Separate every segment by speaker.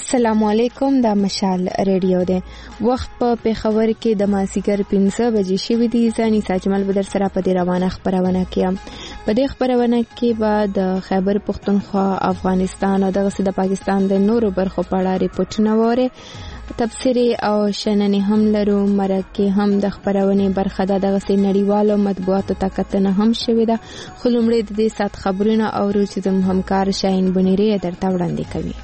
Speaker 1: السلام علیکم، دا مشال ریډیو دی. وخت په پیښور کې د مازیګر 5 بجې شوي دي. زه انیسا جمال به در سره په دې روانه خپرونه کې یم. په دې خپرونه کې به د خیبر پښتونخوا، افغانستان او دغسې د پاکستان د نورو برخو په اړه ریپورټونه واورئ. تبصرې او شننې هم لرو. مرکې هم د خپرونې برخه ده. دغسې نړیوالو مطبوعاتو ته کتنه هم شوې ده. خو لومړی د دې ساعت خبرونه اورو چې زموږ همکار شاهین بنیری یې درته وړاندې کوي.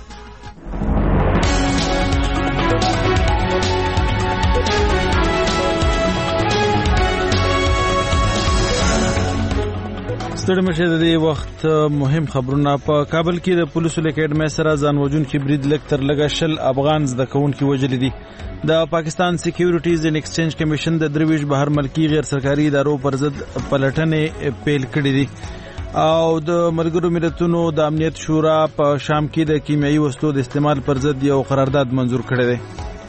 Speaker 2: ستړي مشه د دې وخت مهم خبرونه. په کابل کې د پولیسو له اکیډمۍ سره ځان وژونکي برید لږ تر لږه 20 افغان زده کوونکي وژلي دي. د پاکستان سکیورټیز اینڈ ایکسچینج کمیشن د 23 بهر ملکی غیر سرکاري ادارو پر ضد پلټنې پیل کړې دي او د ملګرو ملتونو د امنیت شورا په شام کې د کیمیاوي وسلو د استعمال پر ضد یو قرارداد منظور کړی دی.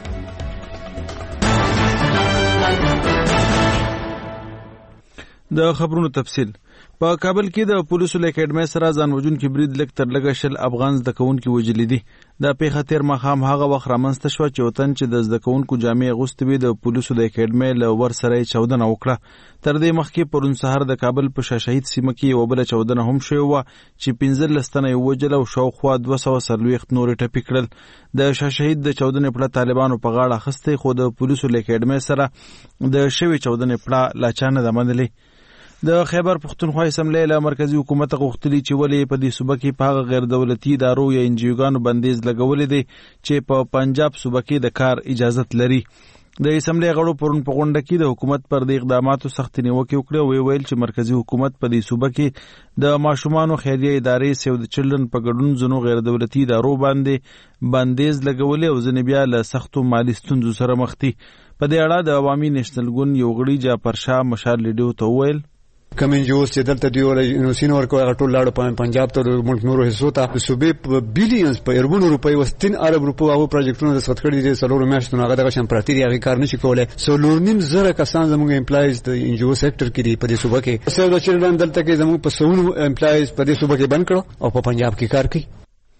Speaker 2: د خبرونو تفصیل. په کابل کې د پولیسو له اکیډمۍ سره ځان وژونکي برید لږ تر لږه 20 افغان زده کوونکي وژلي دي. دا پیښه تېر ماښام هغه وخت رامنځته شوه چې وطن چې د زده کوونکو جامې اغوستې وې د پولیسو د اکیډمۍ له ور سره یې چاودنه وکړه. تر دې مخکې پرون سهار د کابل په شاه شهید سیمه کې یوه بله چاودنه هم شوې وه چې 15 تنه یې ووژل او شاوخوا 240 نورې ټپي کړل. د شاه شهید د چاودنې پړه طالبانو په غاړه اخیستی، خو د پولیسو له اکیډمۍ سره د شوې چاودنې پړه لا چا نه ده منلې. د خیبر پښتونخوا اسمبلی له مرکزي حکومت غوښتلي چې ولې په دې صوبه کې په هغه غیر دولتي ادارو یا انجیوګانو بندیز لګولې دی چې په پنجاب صوبه کې د کار اجازت لري. د اسمبلی غړو پرون په غونډه کې د حکومت پر دې اقداماتو سختې نیوکې وکړې او ویل چې مرکزي حکومت په دې صوبه کې د ماشومانو خیریه ادارې سیو د چلډرن په ګډون ځینو غیر دولتي ادارو باندې بندیز لګولې او ځینې بیا له سختو مالي ستونزو سره مخ دي. په دې اړه د عوامي نېشنل ګوند یو غړي جعفر شاه مشال ریډیو ته وویل
Speaker 3: کم انجوز چې دلته دی یونیورسيټي ورکو هغه ټول لاړو په پنجاب ته د ملک نورو حصو ته د صوبې په بلینز په اربونو روپۍ و 3 ارب روپو هغه پروجیکټونه د سخت کړي دي. سلور میاشتو هغه دغه شان پراتی دی، هغه کار نشي کولای. سلور نیم زره کسان زموږ امپلایز د انجو سېکټر کې دي په دې صوبه کې. سیو د چلډرن دلته کې زموږ په سونو امپلایز په دې صوبه کې بند کړو او په پنجاب کې کار کوي.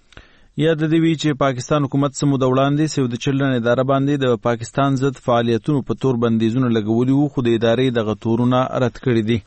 Speaker 2: یا د دې وی چې پاکستان حکومت سمو د وړاندې سیو د چلډرن اداره باندې د پاکستان ضد فعالیتونو په تور بندیزونه لګولي وو، خو د ادارې دغه تورونه رد کړي دي.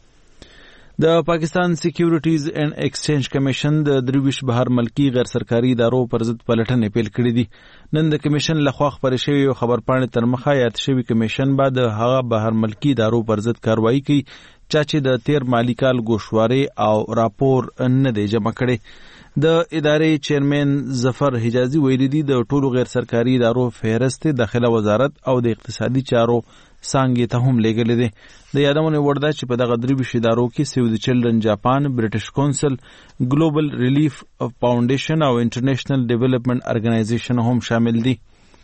Speaker 2: د پاکستان سکیورټیز اینڈ ایکسچینج کمیشن د 23 بهر ملکی غیر سرکاري ادارو پر ضد پلټنې پیل کړې دي. نن د کمیشن لخوا خپرې شوې یو خبرپاڼې تر مخه یاد شوی کمیشن به د هغه بهر ملکی ادارو پر ضد کاروایی کوي چې د تیر مالی کال ګوشوارې او راپور نه دی جمع کړی. د ادارې چیرمن ظفر حجازي ویلي دي د ټولو غیر سرکاري ادارو فهرست داخله وزارت او د اقتصادي چارو څانګې ته هم لیږلې دي. د یادونه وړ ده چې په دغه 23 ادارو کې سیو د چلډرن جاپان، برټش کونسل، ګلوبل ریلیف فاونډیشن او انټرنیشنل ډیولپمنٹ ارګنایزیشن هم شامل دي.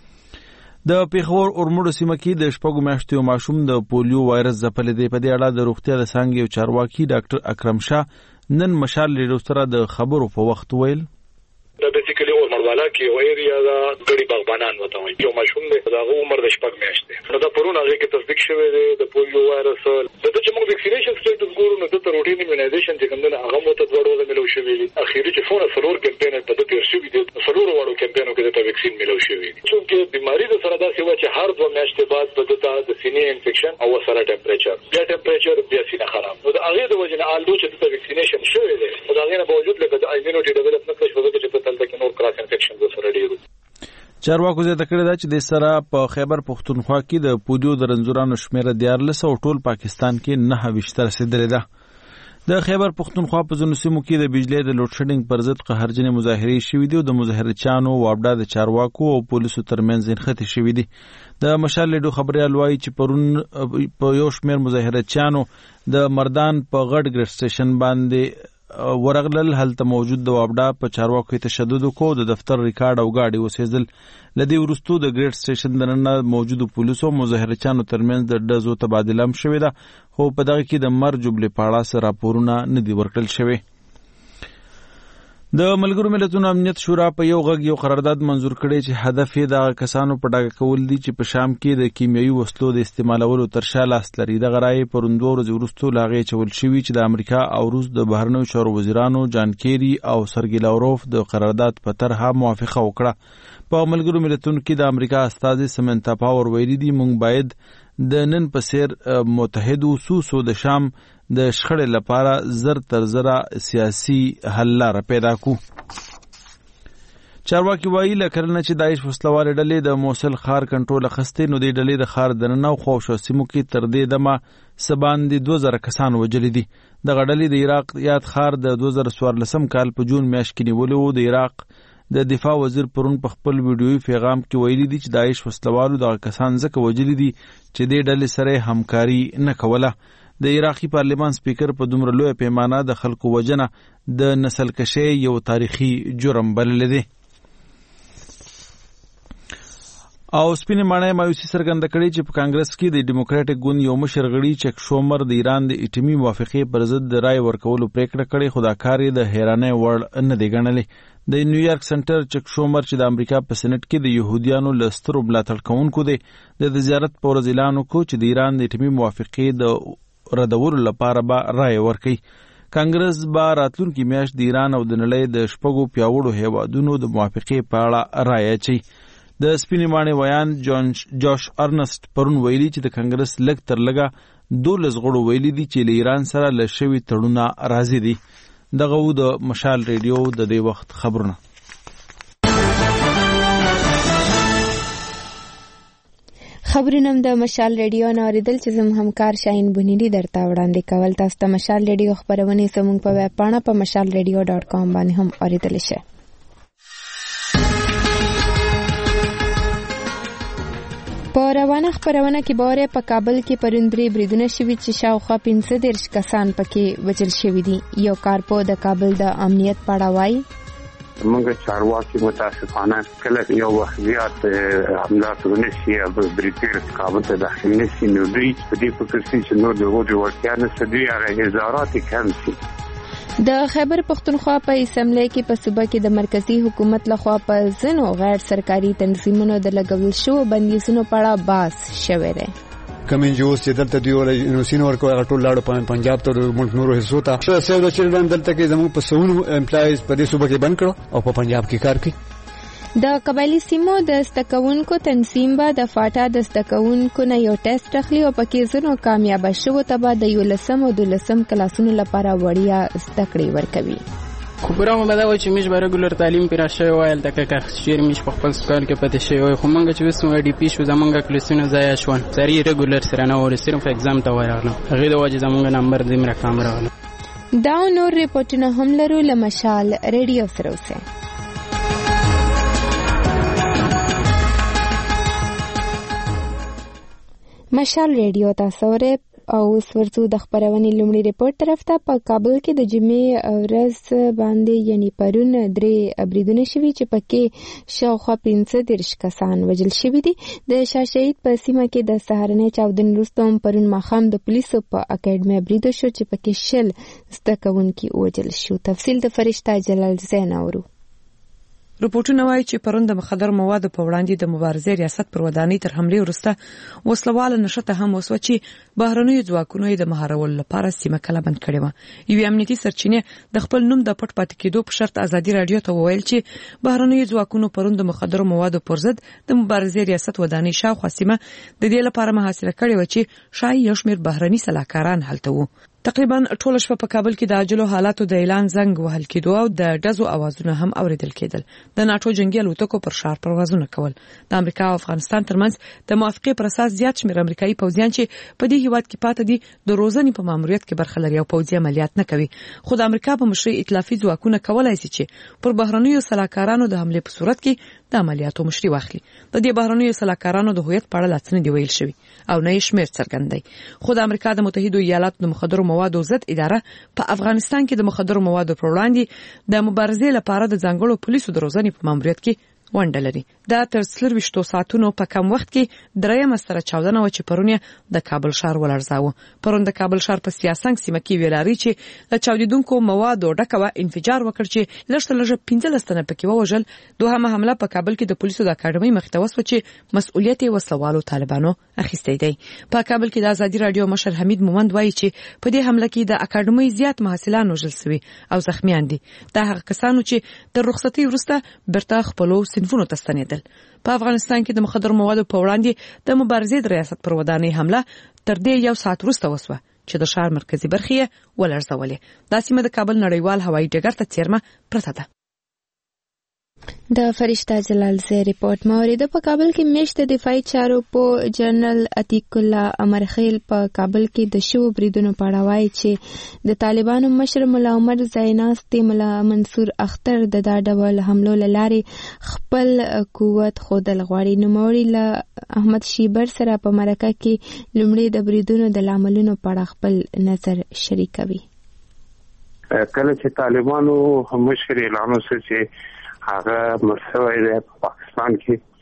Speaker 2: د پیښور اورموډو سیمه کې د شپږو میاشتو یو ماشوم د پولیو وایرس ځپلی دی. په دې اړه د روغتیا د څانګې یو چارواکي ډاکټر اکرم شاه نن مشال ریډیو سره د خبرو په وخت ویل
Speaker 4: دا بیسیکلی اورمړوالا کې یو ایریا دا ګړي باغبانان وته وي. یو ماشوم دی دا عمر د 6 میاشتې. نو دا پرون هغه کې تصدیق شوی دی د پولیو وایرس. د چې موږ ویکسینیشن سټیټس ګورو نو د روټین ایمونایزیشن چې کوم نه هغه مو ته دوه ډوله ملو شوی دي. اخیری چې فون سلور کمپاین په د تیر شوی دي سلور وړو کمپاینو کې د ویکسین ملو شوی دي. چې بیماری د سره دا سیوا چې هر 2 میاشتې بعد د سینې انفیکشن او سره ټمپریچر بیا سینه خراب. نو د هغه د وجنه آلدو چې د ویکسینیشن شوی دی دا هغه نه باوجود لکه د ایمونټي ډیولپ نه کړی چې په تل کې نور کراس انفیکشن د سره ډیرو.
Speaker 2: چارواکو زیاته کړې ده چې د سره په خیبر پښتونخوا کې د پولیو د رنځورانو شمیره 14 او ټول پاکستان کې 9 رسیدلې ده. د خیبر پښتونخوا په ځینو سیمو کې د بجلی د لوډ شیډینګ پر ضد قهرجنې مظاهرې شوې دي او د مظاهرچیانو وابډا د چارواکو او پولیسو ترمنځ نښتې شوې دي. د مشال ریډیو خبريال وایي چې پرون په یو شمېر مظاهرچیانو د مردان په غټ ګریډ سټیشن باندې ورغلل. هلته موجود د وابډا په چارواکو تشدد وکړ، د دفتر ریکارډ او گاډي وسېدل. لدی ورستو د ګریډ سټیشن دننه موجود پولیسو مظاهرچیانو ترمنځ د ډزو تبادله هم شوې ده، خو په دغه کې د مر جبلې په اړه څه راپورونه نه دي ورکړل شوي. د ملګرو ملتونو امنیت شورا په یو غږ یو قرارداد منزور کړی چې هدف یې د کسانو په ډاګه کول دي چې په شام کې د کیمیاوي وسلو د استعمالولو تر شا لاس لري. دغه رایې پرون 2 ورځې وروسته له هغې چول شوي چې د امریکا او روس د بهرنیو چارو وزیرانو جان کیری او سرګی لاوروف د قرارداد په طرحه موافقه وکړه. په ملګرو ملتونو کې د امریکا استازي سمنتا پاور ویلي دي موږ باید د نن په څیر متحدو سوسو د شام د شخړې لپاره زر تر زره سیاسي حل لاره پیدا کو. چارواکي وایي له کله چې داعش وسلوالې ډلې د موصل ښار کنټرول اخیستی نو دې ډلې د ښار دننه او خواوشا سیمو کې تر دې دمه څه باندې 2000 کسان وژلي دي. دغه ډلې د عراق یاد ښار د 2014 کال په جون میاشت کې نیولی و. د عراق د دفاع وزیر پرون په خپل ویډیوي پیغام کې ویلي دي چې داعش وسلوالو دغه کسان ځکه وژلي دي چې دې ډلې سره همکاري نه کوله. د عراقي پارلمان سپیکر په دومره لویه پیمانه د خلکو وژنه د نسل کشۍ یو تاریخي جرم بللی دی. او سپینې ماڼۍ مایوسي څرګنده کړې چې په کانګرس کې د ډیموکراټک ګوند یو مشر غړي چک شومر د ایران د اټومي موافقې پر ضد د رای ورکولو پریکړه کړې خو دا کار یې د حیرانۍ وړ نه دی ګڼلی. د نیویارک سنټر چک شومر چې د امریکا په سېنټ کې د یهودیانو له سترو ملاتړ کوونکو دی د زیارت په ورځ اعلان وکړو چې د ایران د اټومي موافقې د ردولو لپاره به رای ورکوي. کانګرس به راتلونکي میاشت د ایران او د نړۍ د 6 پیاوړو هیوادونو د موافقې په اړه رای اچوي. د سپینې ماڼۍ ویان جوش ارنسټ پرون ویلي چې د کانګرس لږ تر لږه 12 غړو ویلي دي چې له ایران سره له شوي تړونه راضي دي. دغه و د مشال ریډیو د دې وخت خبرونه.
Speaker 1: خبرونه د مشال ریډیو نه اوریدل چې زموږ همکار شاهین بنيري درته وړاندې کول. تاسو ته مشال ریډیو خبرونه زموږ په ویب پاڼه په mashalradio.com باندې هم اوریدل شي. په روانه خبرونه کې باره په کابل کې پرون 3 بریدونه شوي چې شاوخوا 15 کسان پکې وژل شوي دي. یو کارپو د کابل د امنیت په اړه وایي
Speaker 5: موږ چارواکي متاسفانه کله یو وخت زیات حملات ونشي او بریټیر کابل ته داخل نشي نو دوی په دې فکر چې نور د وجو ورتیا نه سدي هغه هزارات کم شي.
Speaker 1: د خیبر پختونخوا په اسمبلی کې په صوبه کې د مرکزی حکومت لخوا په ځینو غیر سرکاري تنظیمونو د لګول شوو بندیزونو په اړه بحث شوی دی.
Speaker 3: کوم انجوز چې دلته دی ولې یونیورسيټي ورکو هغه ټول لاړو په پنجاب ته ملک نورو حصو ته سیو د چلډرن دلته کې زموږ په سونو امپلایز په دې صوبه کې بند کړو او په پنجاب کې کار کوي.
Speaker 1: د قبایلی سیمو د استکونکو تنظیم به د فاټا د استکونکو نه یو ټیسټ اخلي او پکې زنو کامیاب شوو ته به د 11 او 12 کلاسونو لپاره وړیا زده کړې ورکوي.
Speaker 6: خبرونه به دا و چې موږ به ریګولر تعلیم پر راشه وایل د که شیر موږ په خپل سکول کې پاتې شوی وي خو موږ چې وسمو ډي پی شو زمونږ کلاسونه ځای شون سری ریګولر سره نه ور صرف ایگزام ته ورغلم هغه د وجه زمونږ نمبر دې مر کام راغله.
Speaker 1: دا نور ریپورتونه هم لرو لمشال ریډیو سره اوسه. مشال ریډیو تاسو ورته او ورڅو د خبرونې لومړی ریپورت طرف ته په کابل کې د جمعې ورځ باندې یعنی پرون 3 بریدونه شوي چې پکې شاوخوا 15 کسان وژل شوي دي. د شاه شهید په سیمه کې د سهارنۍ چاودنې وروسته پرون ماښام د پولیسو په اکیډمي برید شو چې پکې 10 زده کوونکي وژل شو. تفصیل د فرشته جلال زین اورو.
Speaker 7: رپورټونه وايي چې پرون د مخدر موادو په وړاندې د مبارزې ریاست پر ودانۍ تر حملې وروسته وسلواله نشته هم وسو چې بهرنیو ځواکونو د مهارولو لپاره سیمه کله بند کړې و. یو امنیتي سرچینې د خپل نوم د پټ پاتې کېدو په شرط ازادي رادیو ته وویل چې بهرنیو ځواکونو پرون د مخدر موادو پر ضد د مبارزې ریاست ودانۍ شاوخوا سیمه د دې لپاره محاصره کړې و چې شای یو شمېر بهرني سلاکاران هلته وو. تقریبا ټول شپه په کابل کې د عاجلو حالاتو د اعلان زنګ وهل کېدو او د ډزو اوازونه هم اوریدل کېدل. د ناتو جنگي الوتکو پر شهر پروازونه کول. د امریکا او افغانستان ترمنځ د موافقې پر اساس زیات شمېر امریکایي پوځیان چې په دې هیواد کې پاتې دي د روزنې په ماموریت کې برخه لري او پوځي عملیات نه کوي. خو د امریکا په مشرۍ ائتلافي ځواکونه کولای شي چې پر بهرنیو سلاکارانو د حمله په صورت کې د عملیاتو مشري واخلي. د دې بهرنیو سلاکارانو د هویت په اړه لاڅ نه دی ویل شوی او نه یې شمېر څرګندوي. خو د امریکا د متحده ایالاتو د مخدرو موادو ضد اداره په افغانستان کې د مخدرو موادو پر وړاندې د مبارزې لپاره د ځانګړو پولیسو د روزنې په ماموریت کې ونډه لري. دا تر 24 ساعتونو په کم وخت کې درېمه سره چاودنه و چې پرون د کابل ښار ولړزاوه. پرون د کابل ښار په سیاسنګ سیمه کې ویلاري چې د چاودیدونکو موادو ډکه انفجار وکړ چې لږ 15 تنه پکې ووژل. دوهمه حمله په کابل کې د پولیسو د اکاډمۍ مخ ته وسوه چې مسؤلیت یې وسلوالو طالبانو اخیستی دی. په کابل کې د ازادي رادیو مشر حمید مومند وایي چې په دې حمله کې د اکاډمۍ زیات محصلان وژل شوي او زخمیان دي. دا هغه کسانو چې د رخصتۍ وروسته برته خپلو صنفونو ته ستنېدل. په افغانستان کې د مخدر موادو په وړاندې د مبارزې د ریاست پر ودانۍ حمله تر دې یو ساعت وروسته وسوه چې د ښار مرکزی برخې ولړزولې. دا سیمه د کابل نړیوال هوایي ډګر ته څیرمه پرته ده.
Speaker 1: د فرشته جلال زی ریپورت مورید. په کابل کې میاشت د دفاعي چارو په جنرال عتیق الله امرخیل په کابل کې د شو بریدونو په اړه وایي چې د طالبانو مشر مولا عمر زیناستي مولا منصور اختر د دا ډول حملو لارې خپل قوت خودل غواړي. نوموړي له احمد شیبر سره په مرکه کې لومړی د بریدونو د لاملونو په اړه خپل نظر شریکوي.
Speaker 5: کله چې طالبانو مشر اعلان وکړ چې هغه مرسوي د پاکستان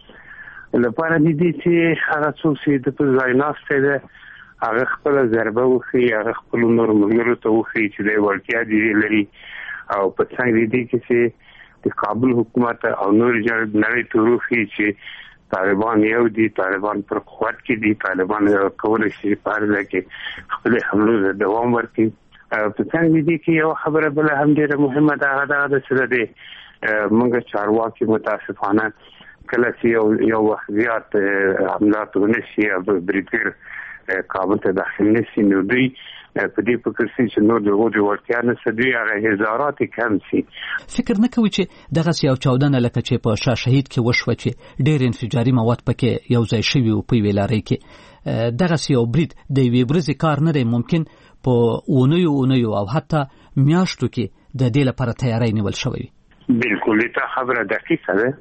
Speaker 5: کې لپاره دي چې هغه څوک چې د په ځای ناشته ده هغه خپل ضربه وخی، هغه خپل نور ملګرو ته وخی چې د ورتیا دي لري او په څنګه دي چې د کابل حکومت او نور نړۍ ته وخی چې طالبان یو دي، طالبان پر قوت کې دي، طالبان کولای شي په هر ځای کې خپل حملو دوام ورکړي. په څنګه دي کې یو خبره بل هم ډیره مهمه ده د سره دي منګه چارواکي متاسفانه کله چې یو وخت زیات حملات ونشي او بریټیر کابل ته داخل نشي نو دوی په دې فکر چې نو د وګړو ورتیا نه سدوی هغه هزارات کم شي.
Speaker 8: فکر نه کوي چې دغه یو چاودنه لکه چې په شاه شهید کې وشوه چې ډېر انفجاري مواد پکې یو ځای شوي او په ویلاري کې دغه یو برید د یوې ورځې کار نه دی، ممکن په اونیو او حتی میاشتو کې د دې لپاره تیاری نیول شوی.
Speaker 5: بالکل دا خبره دقیقه ده.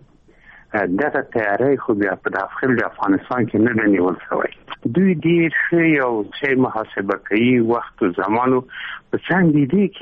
Speaker 5: دغه تیاری خو بیا په داخل د افغانستان کې نه نیول شوی. دوی ډیر ښه یو څه محاسبه کوي وخت او زمانو په څنګه دي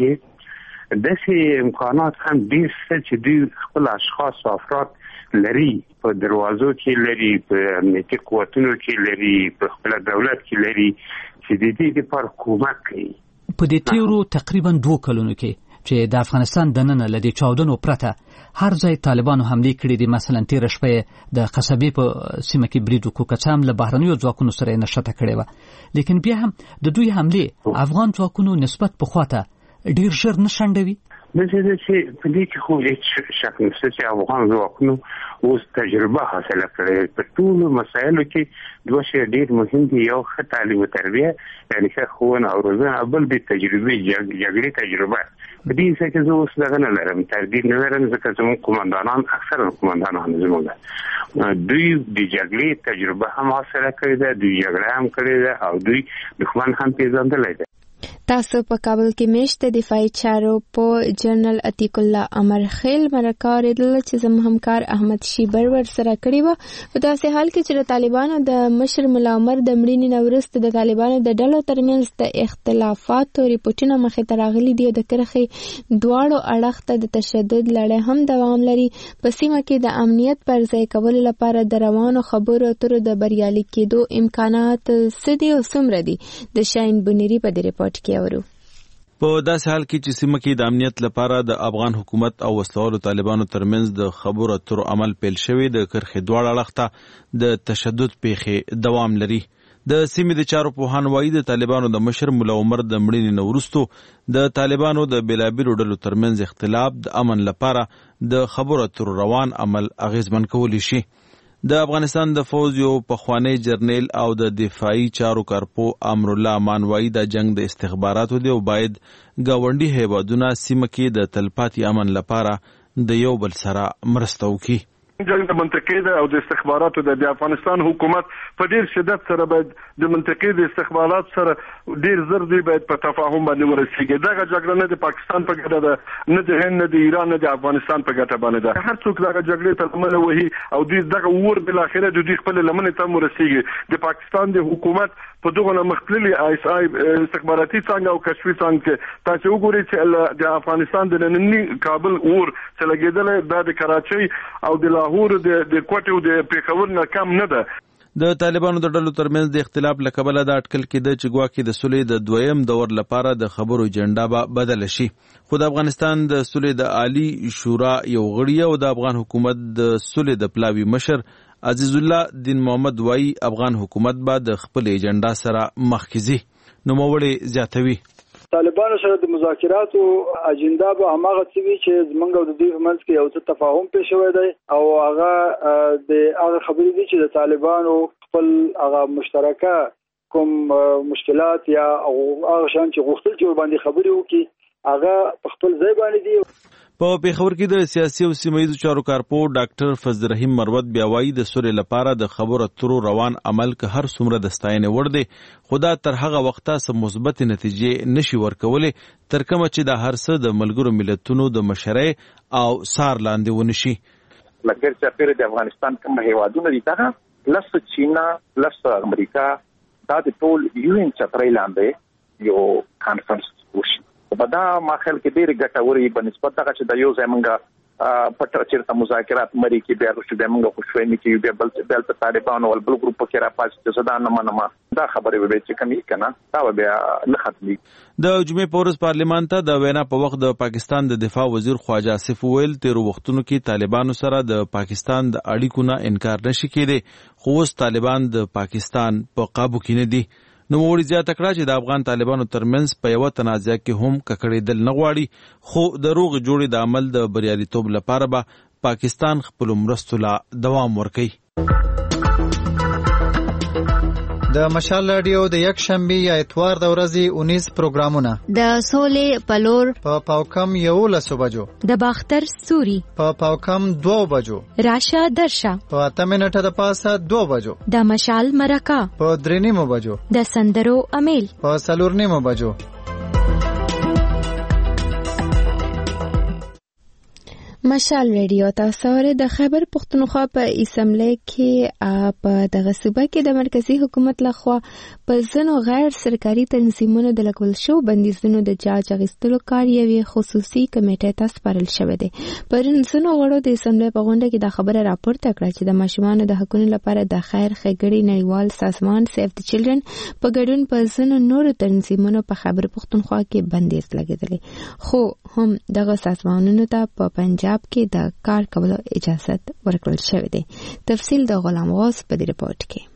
Speaker 5: کې داسې امکانات هم ډیر څه چې دوی خپل اشخاص او افراد لري په دروازو کې لري، په امنیتي قوتونو کې لري، په خپل دولت کې لري چې د دې لپاره کومک کوي.
Speaker 8: په دې تیرو تقریبا 2 کلونو کې چې د افغانستان د نن لدی چاودنو پرته هر ځای طالبانو حمله کړې دي. مثلا تیر شپه د قصبې په سیمه کې برید وکړ، کڅام له بهرنیو ځواکونو سره نشته کړې و، لیکن بیا هم د دوی حمله افغان ځواکونو نسبت په خواته ډیر ژر نشندوي.
Speaker 5: مثل چې په دې کې خو هیڅ شک نشته چې افغان ځواکونو اوس تجربه حاصله کړې. په ټولو مسایلو کې دوه شی ډیر مهم دي، یو ښه تعلیم او تربیه یعنی ښه ښوونه او روزنه، بل د تجربه جګړې تجربه. په دې ځکه زه اوس دغه نه لرم، تردید نه لرم، ځکه زموږ قومندانان اکثره قومندانان زموږ دوی د جګړې تجربه هم حاصله کړې ده، دوی جګړه هم کړې ده او دوی دښمن هم پیژندلی دی.
Speaker 1: تاسو په کابل کې میاشت د دفاعي چارو په جنرال عتیق الله امرخیل مرکه اوریدل چې زموږ همکار احمد شیبر ور سره کړی و. په داسې حال کې چې د طالبانو د مشر مولا عمر د مړینې نه وروسته د طالبانو د ډلو ترمنځ د اختلافاتو ریپورټونه مخې ته راغلي دي او د کرښې دواړو اړخ ته د تشدد لړۍ هم دوام لري. په سیمه کې د امنیت پر ځای کولو لپاره د روانو خبرو اترو د بریالي کېدو امکانات څه دي او څومره دي؟ د شاین بنيري په دې ریپورت کې
Speaker 2: په داسې حال کې چې سیمه کې د امنیت لپاره د افغان حکومت او وسلوالو طالبانو ترمنځ د خبرو اترو عمل پیل شوی، د کرښې دواړو اړخ ته د تشدد پیښې دوام لري. د سیمې د چارو پوهان وایي د طالبانو د مشر مولا عمر د مړینې نه وروسته د طالبانو د بېلابېلو ډلو ترمنځ اختلاف د امن لپاره د خبرو اترو روان عمل اغیزمن کولی شي. د افغانستان د فوج یو پخوانی جرنیل او د دفاعي چارو کارپو امر الله امان وایي د جنگ د استخباراتو دی او باید ګاونډي هیوادونه سیمه کې د تلپاتې امن لپاره د یو بل سره مرسته وکړي.
Speaker 9: جنگ د منطقې ده او د استخباراتو د افغانستان حکومت په ډیر شدت سره باید د منطقې د استخبارات سره ډیر زر دی باید په تفاهم باندې ورسیږي. دغه جګړه نه د پاکستان په ګټه ده، نه د هند، نه د ایران، نه د افغانستان په ګټه باندې ده. هر څوک دغه جګړې ته لمنه وهي او دوی دغه ور بل اخره د دوی خپل لمنه ته ورسیږي. د پاکستان د حکومت په دغه مختللي ISI استخباراتي څنګه او کشفي څنګه تاسو وګورئ چې د افغانستان د ننني کابل اور چې لګیدل د کراچۍ او د لاهور د کوټې او د پیښور نه کم نه ده.
Speaker 2: د طالبانو د ډلو ترمنځ د اختلاف له کبله دا اټکل کېده چې ګواکې د صلحې د دویم دور لپاره د خبرو ایجنډا به بدله شي. خو د افغانستان د صلحې د عالی شورا یو غړی او د افغان حکومت د صلحې د پلاوي مشر عزیز الله دین محمد وایي افغان حکومت به د خپل ایجنډا سره مخکې ځي. نوموړی زیاتوي
Speaker 10: طالبانو سره د مذاکراتو اجنډا به هماغه څه وي چې زمونږ او د دوی په منځ کې یو څه تفاهم پېښ شوی دی او هغه د هغه خبرې دي چې د طالبانو خپل هغه مشترکه کوم مشکلات یا هغه شان چې غوښتل چې ورباندې خبرې وکړي هغه په خپل ځای باندې دي.
Speaker 2: په پیښور کې د سیاسي او سیمه‌ییزو چارو کارپور ډاکټر فضل الرحیم مروت بیا وایي د صلحې لپاره د خبرو اترو روان عمل که هر څومره د ستاینې وړ دی خو دا تر هغه وخته څه مثبت نتیجې نشي ورکولی تر کومه چې دا هر څه د ملګرو ملتونو د مشرۍ او سار لاندې ونشي.
Speaker 11: لکه چې د افغانستان کوم هیوادونه دي څنګه لس چینا لس امریکا دا د ټول UN چترۍ لاندې یو کانفرنس وشي. په دا ماخل کې ډېر ګټوري په نسبت دغه چې د یو ځایمنګ پټ چیرته مذاکرات مری کې بیا رښتیا دمنګ خوشوي کې بیا بل په طالبانو او بل ګروپ کې را پاتې چې زدا نه منما دا خبره به چې کمی کنه دا بیا نه ختمي.
Speaker 2: د جمعې په ورځ پارلیمان ته د وینا په وخت د پاکستان د دفاع وزیر خواجه آصف ویل تیر وختونو کې طالبانو سره د پاکستان د اړیکو نه انکار نشي کېدی خو اوس طالبان د پاکستان په قابو کې نه دي. نوموړي زیاته کړه چې د افغان طالبانو ترمنځ په یوه تنازع کې هم ککړېدل نه غواړي خو د روغې جوړې د عمل د بریالیتوب لپاره به پاکستان خپلو مرستو لا دوام ورکوي.
Speaker 12: د مشال رادیو د یک شنبه یا اتوار د ورځې 19 پروګرامونه
Speaker 13: د سولې پلور
Speaker 12: په پاوکم 11 بجو
Speaker 13: د باختر سوري
Speaker 12: په پاوکم 2 بجو
Speaker 13: راشه درشه
Speaker 12: په 8 منټه د پاسه 2 بجو
Speaker 13: د مشال مرکه
Speaker 12: په 3 بجو
Speaker 13: د سندرو امیل
Speaker 12: په 4 بجو.
Speaker 1: مشال ریډیو تاسو د خیبر پختونخوا په اسمبلی کې په دغه صوبه کې د مرکزی حکومت لخوا په ځینو غیر سرکاري تنظیمونو د لګول شو بندیزونو د جاج اخیستلو کار یوې خصوصي کمیټې ته سپارل شوی دی. پرون ځینو غړو د اسمبلی په غونډه کې دا خبره راپورته کړه چې د ماشومانو د حقوقو لپاره د خیر ښېګړې نړیوال سازمان سیف د چلډرن په ګډون په ځینو نورو تنظیمونو په خیبر پختونخوا کې بندیز لګېدلی خو هم دغه سازمانونو ته په پنجاب کې د کار کولو اجازه ورکړل شوې ده. تفصیل د غلام غوث په دې رپورت کې.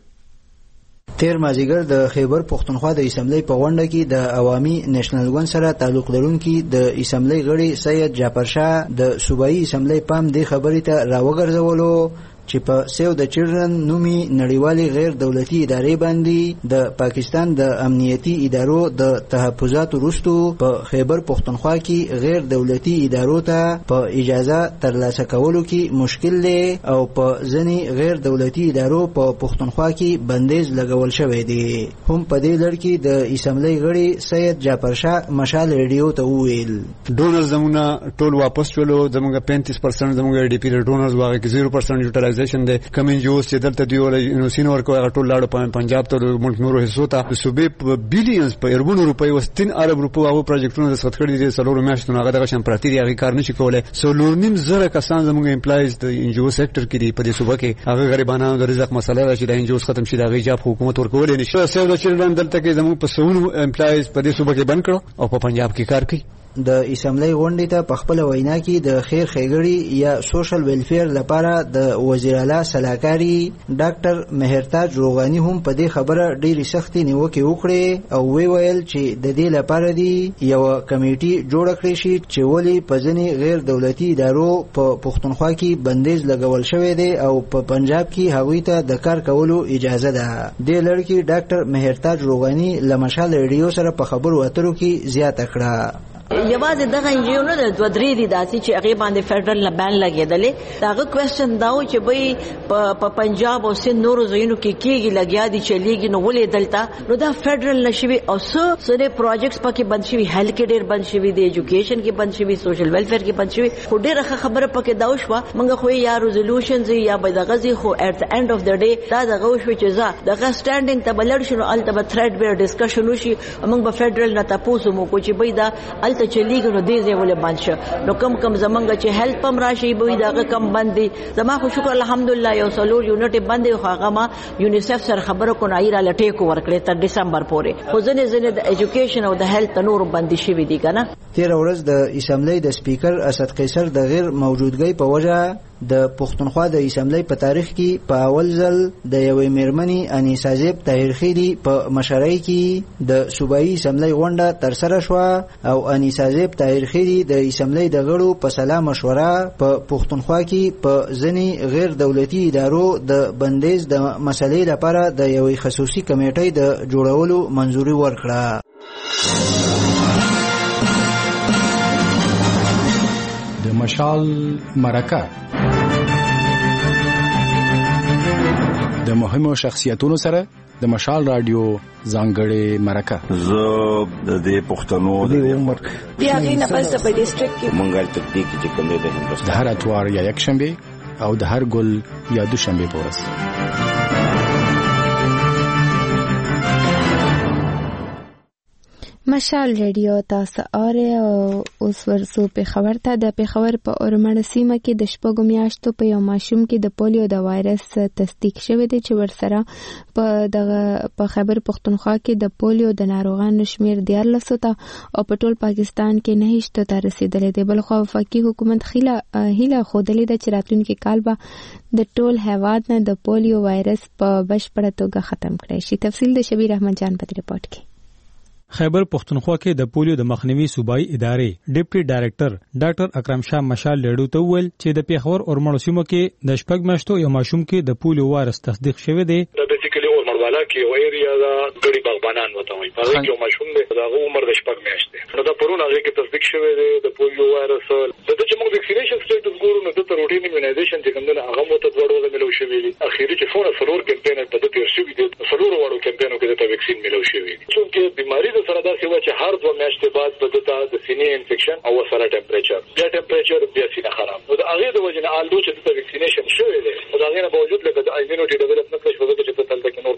Speaker 14: تیر مازیګر د خیبر پختونخوا د اسمبلی په غونډه کې د عوامي نېشنل ګوند سره تعلق لرونکي د اسمبلی غړي سید جعفر شاه د صوبایي اسمبلی پام دې خبرې ته راوګرځولو چې په سیو د چلډرن نومي نړیوالي غیر دولتي ادارې باندې د پاکستان د امنیتي ادارو د تحفظاتو وروسته په خیبر پختونخوا کې غیر دولتي ادارو ته په اجازه ترلاسه کولو کې مشکل دی او په ځینې غیر دولتي ادارو په پختونخوا کې بندیز لګول شوی دی. هم په دې لړ کې د اسمبلی غړي سید جعفر شاه مشال ریډیو ته وویل
Speaker 3: ډونر زمونه ټول واپس شولو زمونږ 35% زمونږ ډي پی ډونرز واغې کې 0% یوټیلایزیشن دی. کوم انجوز چې دلته دی ولې انوسین ورکو هغه ټول لاړو پنجاب ته ملک نورو حصو ته صوبې بیلیونز په اربونو روپۍ و 3 ارب روپو هغه پروجیکټونه د سخت کړي دي سلور میاشتو هغه دغه شان پراتی دی هغه کار نشي کولای. سلور نیم زره کسان زموږ امپلایز د انجو سېکټر کې دی په دې صوبه کې هغه غریبانو د رزق مسله ده چې د انجوز ختم شي دا غیجاب حکومت ورکول نشي. سیو د چلډرن دلته کې زموږ په سونو امپلایز په دې صوبه کې بند کړو او په پنجاب کې کار کوي.
Speaker 14: د اسمبلی غونډې ته په خپل وینا کې د خیر ښېګړې یا سوشل ویلفیر لپاره د وزیر اعلی سلاکاري ډاکټر مهرتاج روغانی هم په دې خبره ډېرې سختې نیوکې وکړې او ویل چې د دې لپاره دی یو کمیټي جوړه کړې شي چې ولې په ځینې غیر دولتي ادارو په پښتونخوا کې بندیز لګول شوی دی او په پنجاب کې هغوی ته د کار کولو اجازه ده. دې لړ کې ډاکټر مهرتاج روغانی له مشال ریډیو سره په خبرو اترو کې زیاته کړه
Speaker 15: یوازې دغه انجیو نه د 2-3 دي داسې چې هغه باندې فدرال نه بان لګیدلې داغه کوېسچن داو چې به په پنجاب او سند نورو ځایونو کې کېږي لګیا دي چې لیګي نو ولې دلته نو دا فدرال نشوي او سره پروجیکټس پکې بند شوي هیلث کې ډېر بند شوي دي ایجوکیشن کې بند شوي سوشل ویلفیر کې بند شوي خو ډېر خبره پکې دا وشوه موږ خو یا ریزولوشنز یا به دغه ځي خو at the end of the day دا دغه وشو چې دغه سټانډینګ ته بلل شنو الته به تھریډ به ډسکشن وشي موږ به فدرال نه تاسو مو کو چې به دا الته چلیږي نو دې ځای ولې بند شو نو کم زمونږ چې هیلث پم راشي به دغه کم بندي زما خو شکر الحمدلله یو سلور یونټ باندې هغه ما یونیسف سره خبرو کو نایره لټې کو ورکړې تر دسمبر پورې خو ځنه د ایجوکیشن او د هیلث نور باندې شوی دي کنه
Speaker 14: 13 ورځ د اسمبلی د سپیکر اسد قیصر د غیر موجودګۍ په وجه د پښتونخوا د اسمبلی په تاریخ کې په اول ځل د یوې میرمنې انیسا زیب طاهرخیری په مشرۍ کې د صوبایي اسمبلی غونډه تر سره شوه او انیسا زیب طاهرخیری د اسمبلی د غړو په سلا مشوره په پښتونخوا کې په ځینې غیر دولتي ادارو د بندیز د مسلې لپاره د یوې خصوصي کمیټې د جوړولو منځوري ورکړه.
Speaker 16: د مشال مرکه د مهمو شخصیتونو سره د مشال رادیو ځانګړې مرکه
Speaker 17: زه د دې پښتنو د عمر
Speaker 15: بیا غینه بس په ډیسټریکټ کې
Speaker 17: مونږه تکنیک چې کوم دی د هندوستان
Speaker 16: د هر اتوار یا یک شنبه او د هر ګل یا دوشنبه په ورځ
Speaker 1: مشال ریډیو تاسو اورئ او اوس ورسو په خبر ته د پیښور په اورمړ سیمه کې د شپږو میاشتو په یو ماشوم کې د پولیو د وایرس تصدیق شوی دی چې ورسره په خیبر پښتونخوا کې د پولیو د ناروغانو شمیر 14 ته او په ټول پاکستان کې 9 ته رسیدلی دی. بل خو وفاقي حکومت هیله خوده ده چې راتلونکي کال به د ټول هیواد نه د پولیو وایرس په بشپړه توګه ختم کړي شي. تفصیل د شبیر احمد جان په ریپورت کې.
Speaker 18: خیبر پختونخوا کې د پولیو د مخنیوي صوبایي ادارې ډیپټي ډایریکټر ډاکټر اکرم شاه مشال لړو ته ویل چې د پیښور اورمړ سیمه کې د شپږ میاشتو یو ماشوم کې د پولیو وایرس تصدیق شوی دی.
Speaker 4: والا کې یو ایریا دا ګړي باغبانان وته وي په کې یو ماشوم دی دا عمر د شپږ میاشتې نو دا پرونه هغه کې تصدیق شوی دی د پولیو وایرس د چې موږ ویکسینیشن سټیټس ګورو نو د روټین ایمونایزیشن چې کوم نه هغه مو ته ډوړو ملو شوی دی اخیری چې فلور کمپاین په د تیر شوی دی فلور وړو کمپاینو کې د ویکسین ملو شوی دی چې بیماری د سره دا سیوا چې هر 2 میاشتې بعد د سینې انفیکشن او سره ټمپریچر بیا سینه خراب نو د هغه د وجه نه آلدو چې د ویکسینیشن شوی دی او دا غیر باوجود لکه د ایمونټي ډیولپمنٹ شوی دی چې په تل کې نور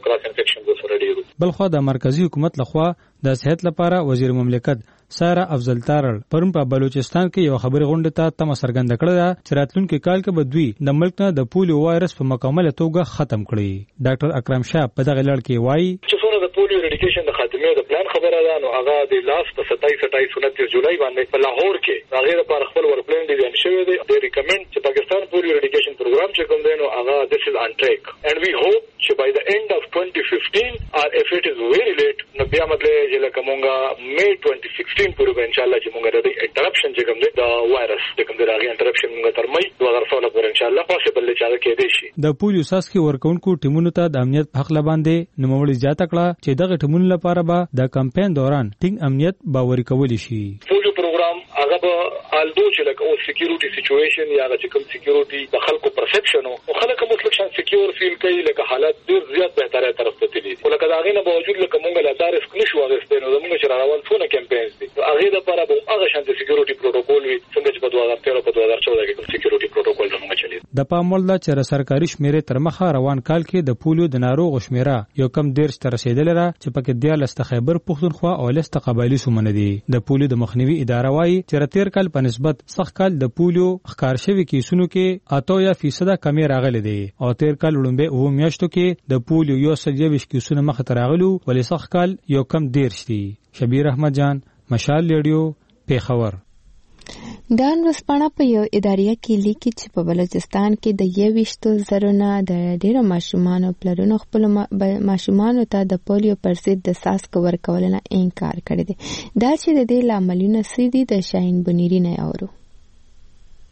Speaker 18: بلخوا د مرکزی حکومت لخوا د صحت لپاره وزیر مملکت سارا افضل تارړ پرون په بلوچستان کې یو خبري غونډه ته تم سرګند کړه چې راتلونکي کال کې به دوی د ملک نه د پولیو وایرس په مکمل توګه ختم کړي. ډاکټر اکرم شاه په دغه لړ کې وایي
Speaker 4: چې څونه د پولیو اریډیکیشن د خاتمه د پلان خبره ده نو هغه د لاس په 27 جولای باندې په لاهور کې هغه لپاره خپل ورک پلان ډیزاین شوی دی. د ریکمند چې پاکستان پولیو اریډیکیشن پروګرام چې کوم دی نو هغه this is on track and we hope چې by the end of 2015 or if it is very late نو بیا مطلب چې لکه مونږه May 2016 پورې ان شاء الله چې مونږه د انټرپشن چې کوم دی د وایرس چې کوم دی هغه انټرپشن مونږه تر مې 2016 پورې ان شاء الله پوسیبل چې هغه کې دی شي.
Speaker 18: د پولیو ساس کې ورکونکو ټیمونو ته د امنیت حق لباندې نوموړي زیاته کړه چې دغه ټیمونو لپاره به د کمپاین دوران ټینګ امنیت باوري کولی شي.
Speaker 4: پولیو پروګرام هغه به آلدو چې لکه او سکیورټي سچويشن یا چې کوم سکیورټي د خلکو پرسپشن او خلک مطلق شان سکیور فیل کوي لکه حالت ډیر زیات بهتره طرف ته تللی ولکه دا غینه باوجود لکه مونږ لا دارس نشو غوښتنه نو موږ چې روان څونه کمپاینز دي هغه د لپاره به هغه شان سکیورټي پروتوکول وي څنګه چې په 2013 په 2014 کې سکیورټي پروتوکول موږ چلی
Speaker 18: د پامول د چر سرکاري شمیره تر مخه روان کال کې د پولیو د ناروغ شمیره یو کم ډیر تر رسیدل را چې پکې د خیبر پختونخوا او لست قبایلی سومنه دي. د پولیو د مخنیوي اداره وايي چې تیر کال په نسبت سخت کال د پولیو ښکار شوی کیسونو کې 80% کمی راغلي دي او تیر کال وړاندې او میاشتو کې د پولیو یو سلجوي کیسونه مخ ته راغلو ولې سخت کال یو کم ډیر شتي. شبیر احمد جان مشال ریډیو پیښور.
Speaker 1: ډان وسپانه په یو اداریه کې لیکي چې په بلوچستان کې د 21,000 نه د ډیرو ماشومانو پلرونو خپل ماشومانو ته د پولیو پر ضد د څاڅکو ورکول نه انکار کړی دی. دا چې د دې لاملونه څه دي د شاهین بنيري نه اورو.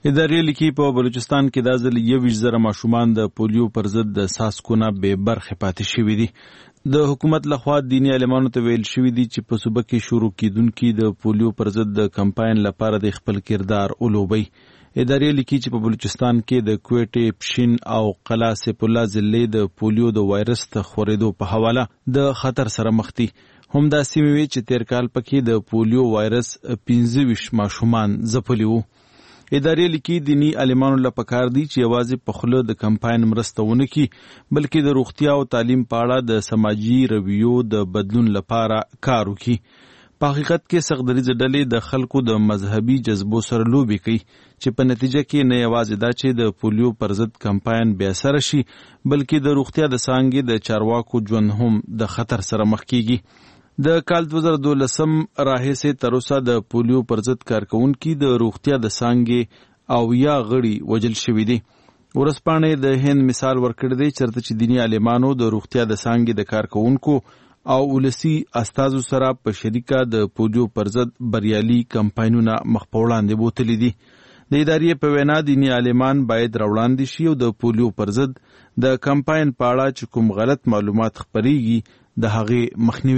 Speaker 2: ادارې لیکي په بلوچستان کې دا ځل 21,000 ماشومان د پولیو پر ضد د څاڅکو نه بې برخې پاتې شوي دي. د حکومت لخوا دیني عالمانو ته ویل شوي دي چې په صوبه کې شروع کیدونکي د پولیو پر ضد د کمپاین لپاره د خپل کردار ولوبي. ادارې لیکي چې په بلوچستان کې د کوټې، پشین او قلا سیف الله ضلعې د پولیو د وایرس د خورېدو په حواله د خطر سره مخ دي. همدا سیمې وي چې تیر کال پکې د پولیو وایرس 25 ماشومان ځپلي وو. ادارې لیکي دیني عالمانو له پکار دي چې یوازې په خوله د کمپاین مرسته ونه کړي، بلکې د روغتیا او تعلیم په اړه د سماجي رویو د بدلون لپاره کار وکړي. په حقیقت کې سختدریځه ډلې د خلکو د مذهبي جذبو سره لوبې کوي چې په نتیجه کې نه یوازې دا چې د پولیو پر ضد کمپاین بې اثره شي، بلکې د روغتیا د څانګې د چارواکو ژوند هم د خطر سره مخ کیږي. د کال 2012 راهیسې تر اوسه د پولیو پر ضد کارکونکي د روغتیا د څانګې او یا غړي وژل شوي دي. ورځپاڼې د هند مثال ورکړی دی چېرته چې دیني عالمانو د روغتیا د څانګې د کارکونکو او ولسي استازو سره په شریکه د پولیو پر ضد بریالي کمپاینونه مخ په وړاندې بوتلي دي. د ادارې په وینا دیني عالمان باید راوړاندې شي او د پولیو پر ضد د کمپاین په اړه چې کوم غلط معلومات خپریږي د هغې مخنیوي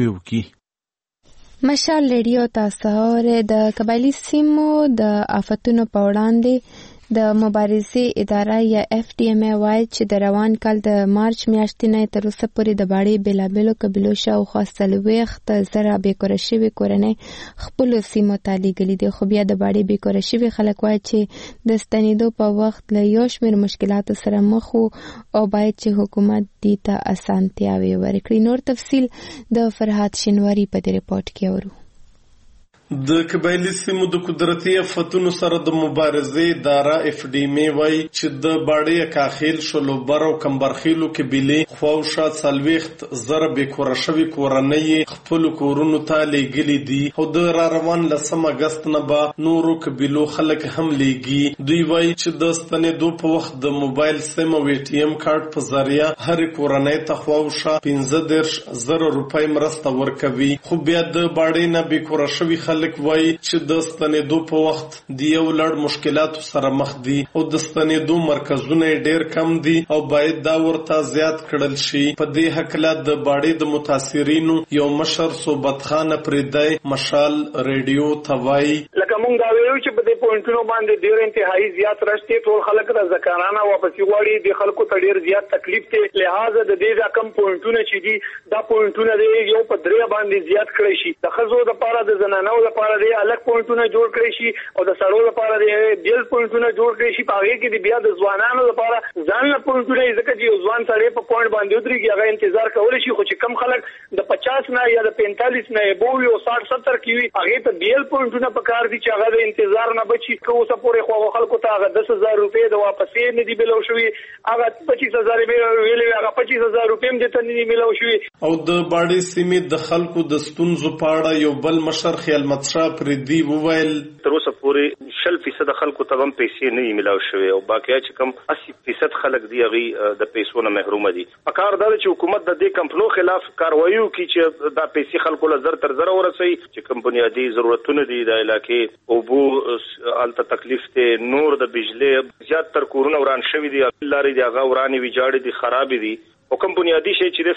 Speaker 2: وکړي.
Speaker 1: مشال ریډیو تاسو اورئ. د قبایلي سیمو د آفتونو په وړاندې د مبارزې اداره یا FDMA وایي چې د روان کال د مارچ میاشتې نه تر اوسه پورې د باړې بېلابېلو قبیلو شاوخوا 40,000 بېکوره شوي کورنۍ خپلو سیمو ته لېږلي دي. خو بیا د باړې بېکوره شوي خلک وایي چې د ستنېدو په وخت له یو شمېر مشکلاتو سره مخ وو او باید چې حکومت دې ته اسانتیاوې ورکړي. نور تفصیل د فرهاد شینواري په دې رپورټ کې اورو.
Speaker 19: د قبایلي سیمو د قدرتي آفتونو سره د مبارزې اداره FDMA وایي چې د باړې کاخیل، شلوبر او کمبرخیلو قبیلې خواوشا 40,000 بېکوره شوي کورنۍ خپلو کورونو ته لېږلي دي او د راروان 10 اګست نه به نورو قبیلو خلک هم لېږي. دوی وایي چې د ستنېدو په وخت د موبایل سیم او ATM کارت په ذریعه هرې کورنۍ ته خواوشا 15,000 روپۍ مرسته ورکوي. خو بیا د باړې نه بېکوره شوي خلک وایي چې د ستنېدو په وخت د یو لړ مشکلاتو سره مخ دي او د ستنېدو مرکزونه ډېر کم دي او باید دا ورته زیات کړل شي. په دې هکله د باړې د متاثرینو یو مشر صوبت خان پریدای مشال ریډیو ته وایي
Speaker 20: لکه مونږ دا ویلو چې په دې پوینټونو باندې ډېر انتهایی زیات راشتي ټول خلک د ځکانانه واپس غواړي، د خلکو ته ډېر زیات تکلیف دی. لہذا د دې کم پوینټونه چې دي دا پوینټونه دی یو په درې باندې زیات کړی شي. د ښځو لپاره د زنانو لپاره دی الګ پوینټونه جوړ کړی شي او د سړو لپاره دی بیل پوینټونه جوړ کړی شي. په هغه کې بیا د ځوانانو لپاره ځان له پوینټونه ځکه چې یو ځوان سړی په پوینټ باندې ودرېږي هغه انتظار کولی شي، خو چې کم خلک د 50 نه یا د 45 نه ابو یو 60-70 کې وي هغه ته بیل پوینټونه پکار دي چې هغه د انتظار نه بچي. که اوسه پورې خو خلکو ته هغه 10,000 روپۍ د واپسې نه دي ملو شوي، هغه 25,000 ویلې هغه 25,000 روپۍ هم دته نه دي ملو شوي.
Speaker 19: او د باړې سیمې د خلکو د ستونزو په اړه یو بل مشر خیالمت شاه پریدي وویل
Speaker 21: تر اوسه پورې 60% خلکو ته هم پیسې نه دي ملاو شوي او باقي چې کم 80% خلک دی هغه د پیسو نه محروم دي. پکار دا چې حکومت د دې کمپنیو خلاف کاروایی وکړي چې دا پیسې خلکو له زر تر زر ورسوي چې کوم بنیادی ضرورتونه دي د علاقې او بو الته تکلیف ته نور د بجلی زیات تر کورونه وران شوي دي، لارې دی هغه ورانې ویجاړې دي، خراب دي او کوم بنیادی شی چې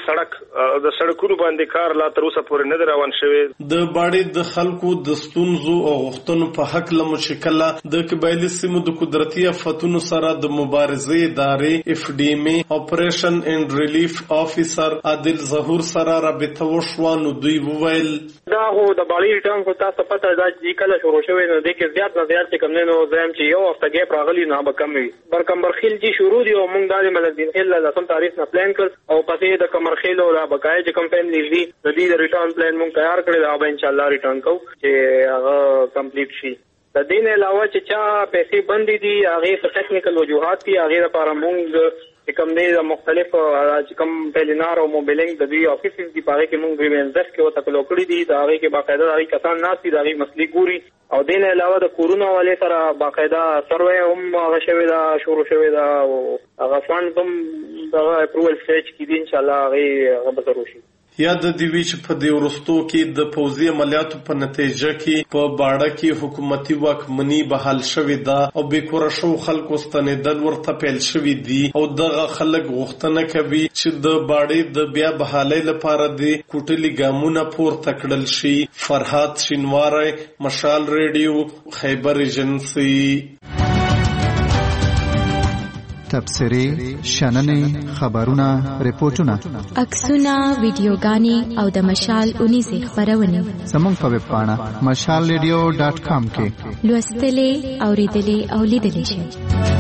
Speaker 21: د سړکونو باندې کار لا تر اوسه پورې نه روان شوی.
Speaker 19: د باړې د خلکو د ستونزو او غوښتنو په حق له مشکله د قبایلي سیمو د قدرتي آفتونو سره د مبارزې ادارې FDMA اپریشن اینڈ ریلیف افیسر عادل ظهور سره رابطه وشوه. نو دوی وویل
Speaker 22: دا هو د باړې ریټرن کو تاسو پته دا چې کله شروع شوی نو د کې زیات نه زیات کم نه نو زم چې یو هفته کې راغلی نه به کم وي. برکمبرخیل چې شروع دی او موږ د ملدین الا لسم تاریخ نه پلان او پسې د کمرخیلو را بقای چې کمپاین لیږي د دې د ریټرن پلان مونږ تیار کړی دا به ان شاء الله ریټرن کوو چې هغه کمپلیټ شي. د دې نه علاوه چې چا پیسې بندې دي هغه په ټیکنیکل وجوهات دي هغه لپاره مونږ کم نه مختلف چې کم پلینار او موبایلینګ د دې افیسز دی پاره کې مونږ ریمنځ کې وته کلوکړي دي دا هغه کې باقاعده هغه کسان ناسي دا هغه مسلې ګوري او دین علاوه د کورونا والے سره باقاعده سروې هم هغه شوی دا شروع شوی دا او هغه فند هم دا اپروول سټیج کې دي ان شاء الله هغه به شروع شي.
Speaker 19: یا د دې چې په دې ورستو کې د پوځي عملیاتو په نتیجه کې په باړه کې حکومتي واکمني بحال شوې ده او بیکوره شو خلکو ستنېدل ورته پیل شوي دي او دغه خلک غوښتنه کوي چې د باړې د بیا بحالۍ لپاره د کوټلي ګامونه پورته کړل شي. فرهاد شینواری، مشال ریډیو، خیبر ایجنسی.
Speaker 12: تبصرې، شننې، خبرونه، ریپورتونه،
Speaker 13: عکسونه، ویډیوګانې او د مشال اونیزې خپرونې
Speaker 12: زموږ په ویب پاڼه mashalradio.com کې
Speaker 13: لوستلې، اورېدلې او لیدلې شئ.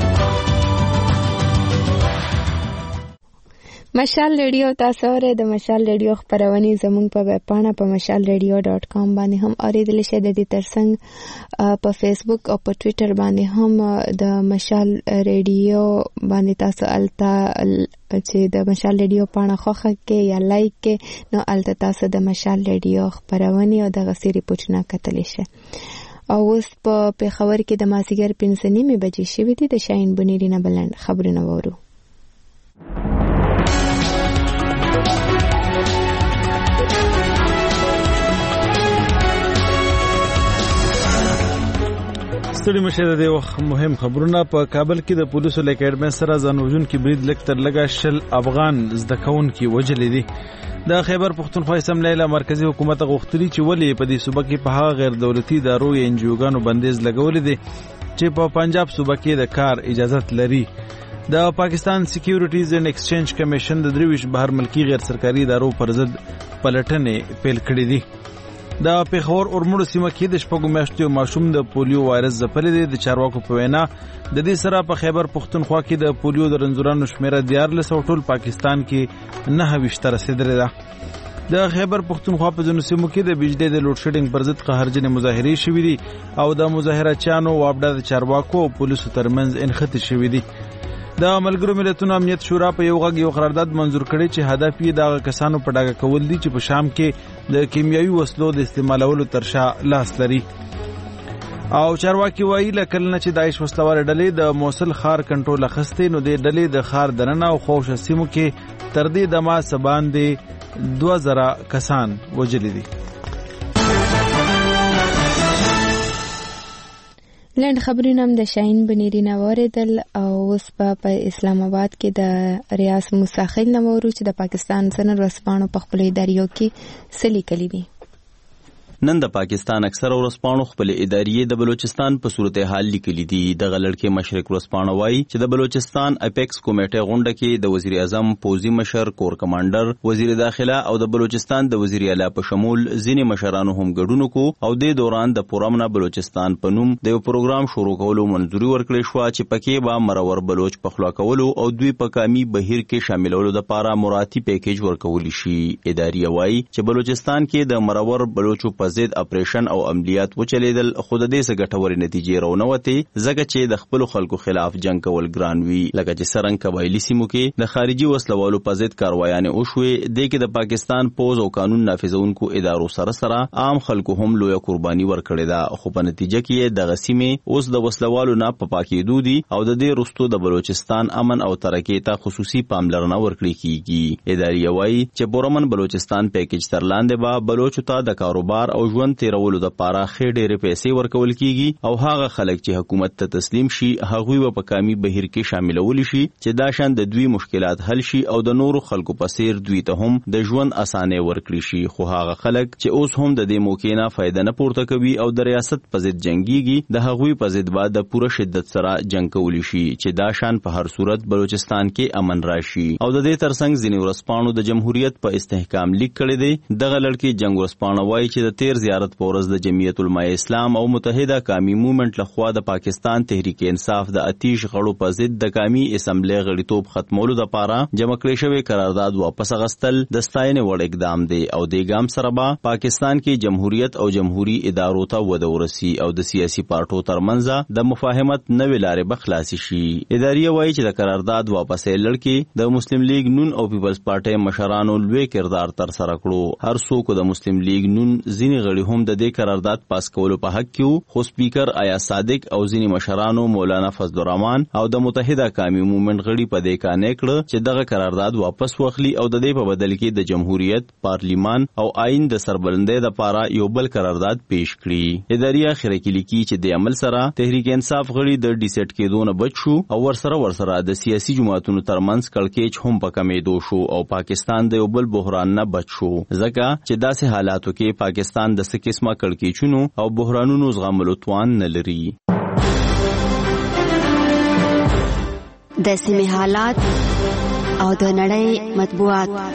Speaker 1: مشال ریډیو تاسو اورئ. د مشال ریډیو خپرونې زموږ په ویب پاڼه په mashalradio.com باندې هم اوریدل شئ. د دې ترڅنګ په فیسبوک او په ټویټر باندې هم د مشال ریډیو باندې تاسو الته چې د مشال ریډیو پاڼه خوښه کې یا لایک کې نو الته تاسو د مشال ریډیو خپرونې او د غسی ریپورتونه کتلی شئ. او اوس په پیښور کې د مازیګر 5:30 بجې شوې دي. د شاهین بنيري نه بلند خبرونه وورو.
Speaker 2: ستړي مشه د وخت مهم خبرونه. په کابل کې د پولیسو له اکیډمۍ سره ځانوژونکي برید لږ تر لږه 60 افغان زده کوونکي وژلي دي. د خیبر پښتونخوا اسمبلی له مرکزی حکومت غوښتلي چې ولې په دې صوبه کې په هغه غیر دولتي ادارو یا انجیوګانو بندیز لګولې دي چې په پنجاب صوبه کې د کار اجازه لري. د پاکستان سکیورټیز اینڈ ایکسچینج کمیشن د 23 بهر ملکی غیر سرکاري ادارو پر ضد پلټنې پیل کړې دي. د پیښور اورمړو سیمه کې د شپږو میاشتو ماشوم د پولیو وایرس ځپلی دی. د چارواکو په وینا د دې سره په خیبر پښتونخوا کې د پولیو د رنځورانو شمیره 14 او ټول پاکستان کې 29 رسیدلې ده. د خیبر پښتونخوا په ځینو سیمو کې د بجلی د لوډ شیډینګ پر ضد قهرجنې مظاهرې شوې دي او د مظاهرچیانو وابډه د چارواکو او پولیسو ترمنځ انخته شوې دي. د ملګرو ملتونو امنیت شورا په یو غږ یو قرارداد منزور کړی چې هدف یې د کسانو په ډاګه کول دي چې په شام کې د کیمیاوي وسلو د استعمالولو تر شا لاس لري. او چارواکي وایي لکه نه چې داعش وسلوال ډلې د موصل ښار کنټرول اخیستی نو د ډلې د ښار دننه او خوښ سیمو کې تر دې دمه سباندې 2000 کسان وژلي دي.
Speaker 1: لنډ خبرونه هم د شاهین بنيري نه واردل. او اوس په اسلام آباد کې د ریاض موسی خیل نه وورو چې د پاکستان سنر ورځپاڼو په خپل اداریو کې څه لیکلي دي.
Speaker 6: نن د پاکستان اکثر ورځپاڼو خپل ادارې د بلوچستان په صورتحال لیکلي دي. د غلړکې مشرق ورځپاڼه وایي چې د بلوچستان اپیکس کمیټه غونډه کې د وزیر اعظم پوزي مشر کور کمانډر وزیر داخله او د بلوچستان د وزیر اعلی په شمول ځینې مشرانو هم ګډون وکړو او د دوران د پرامنا بلوچستان په نوم د یو پروګرام شروع کولو منځوري ورکړې شو چې پکې به مرور بلوچ په خلا کولو او دوی په کامي بهیر کې شاملولو لپاره مراتي پیکیج ورکول شي. ادارې وایي چې بلوچستان کې د مرور بلوچو په ضد اپریشن او عملیات وچلیدل خو د دې څخه ګټورې نتیجې راونوتې ځکه چې د خپل خلکو خلاف جنگ کول ګران وي. لکه چې سرنګ قبایلی سیمو کې د خارجي وسلوالو په ضد کاروایانې وشوې. د کې د پاکستان پوز او قانون نافذونکو ادارو سره عام خلکو هم لوی قرباني ورکړې ده خو په نتیجه کې د غسیمه اوس د وسلوالو نه په پاکېدو دي او د دې رستو د بلوچستان امن او ترقۍ ته خصوصي پاملرنه ورکړي کیږي. ادارې وایي چې پرامن بلوچستان پیکیج تر لاندې به بلوچو ته د کاروبار او ژوند تیرولو د پاره خې ډېرې پیسې ورکول کیږي او هغه خلک چې حکومت ته تسلیم شي هغوی په کامي بهیر کې شاملول شي چې دا شان د دوی مشکلات حل شي او د نورو خلکو په څیر دوی ته هم د ژوند اسانه ورکړي شي. خو هغه خلک چې اوس هم د دې موقع نه فائدہ نه پورته کوي او د ریاست په ضد جنگيږي د هغوی په ضد به د پوره شدت سره جنگ کولی شي چې دا شان په هر صورت بلوچستان کې امن راشي. او د دې ترڅنګ ځینې ورځپاڼو د جمهوریت په استحکام لیک کړی دی. دغه لړکی جنگ ورځپاڼه وایي چې د 13 زیارت په ورځ د جمعیت علماء اسلام او متحده قومي موومنټ لخوا د پاکستان تحریک انصاف د آتیش غړو په ضد د قومي اسمبلی غړیتوب ختمولو لپاره جمع کړی شوی قرارداد واپس اخیستل د ستاینې وړ اقدام دی او د ګام سره به پاکستان کې جمهوریت او جمهوریت ادارو ته وده ورسي او د سیاسي پارټو ترمنځ د مفاهمت نوې لارې به خلاص شي. ادارې وایي چې د قرارداد واپس لړکی د مسلم لیگ نون او پیپلز پارټي مشرانو لوی کردار تر سره کړو. هر څوک د مسلم لیگ نون ځینې ځینې غړي هم د دې قرارداد پاس کولو په حق کې خو سپیکر ایاز صادق او ځینې مشرانو مولانا فضل الرحمن او د متحده قومي موومېنټ غړي په دې قانع کړ چې دغه قرارداد واپس واخلي او د دې په بدل کې د جمهوریت پارلیمان او آئین د سربلندۍ لپاره یو بل قرارداد پیش کړي. اداري اخر کې لیکي چې د عمل سره تحریک انصاف غړي د ډیسټ کېدو نه بچ شو او ورسره د سیاسي جماعتونو ترمنځ کړکېچ هم په کمېدو شو او پاکستان د یو بل بحران نه بچ شو ځکه چې داسې حالاتو کې پاکستان د څه قسمه کړکېچونو او بحرانونو زغملو توان نه لري.
Speaker 7: د سیمې حالات او د نړۍ مطبوعات.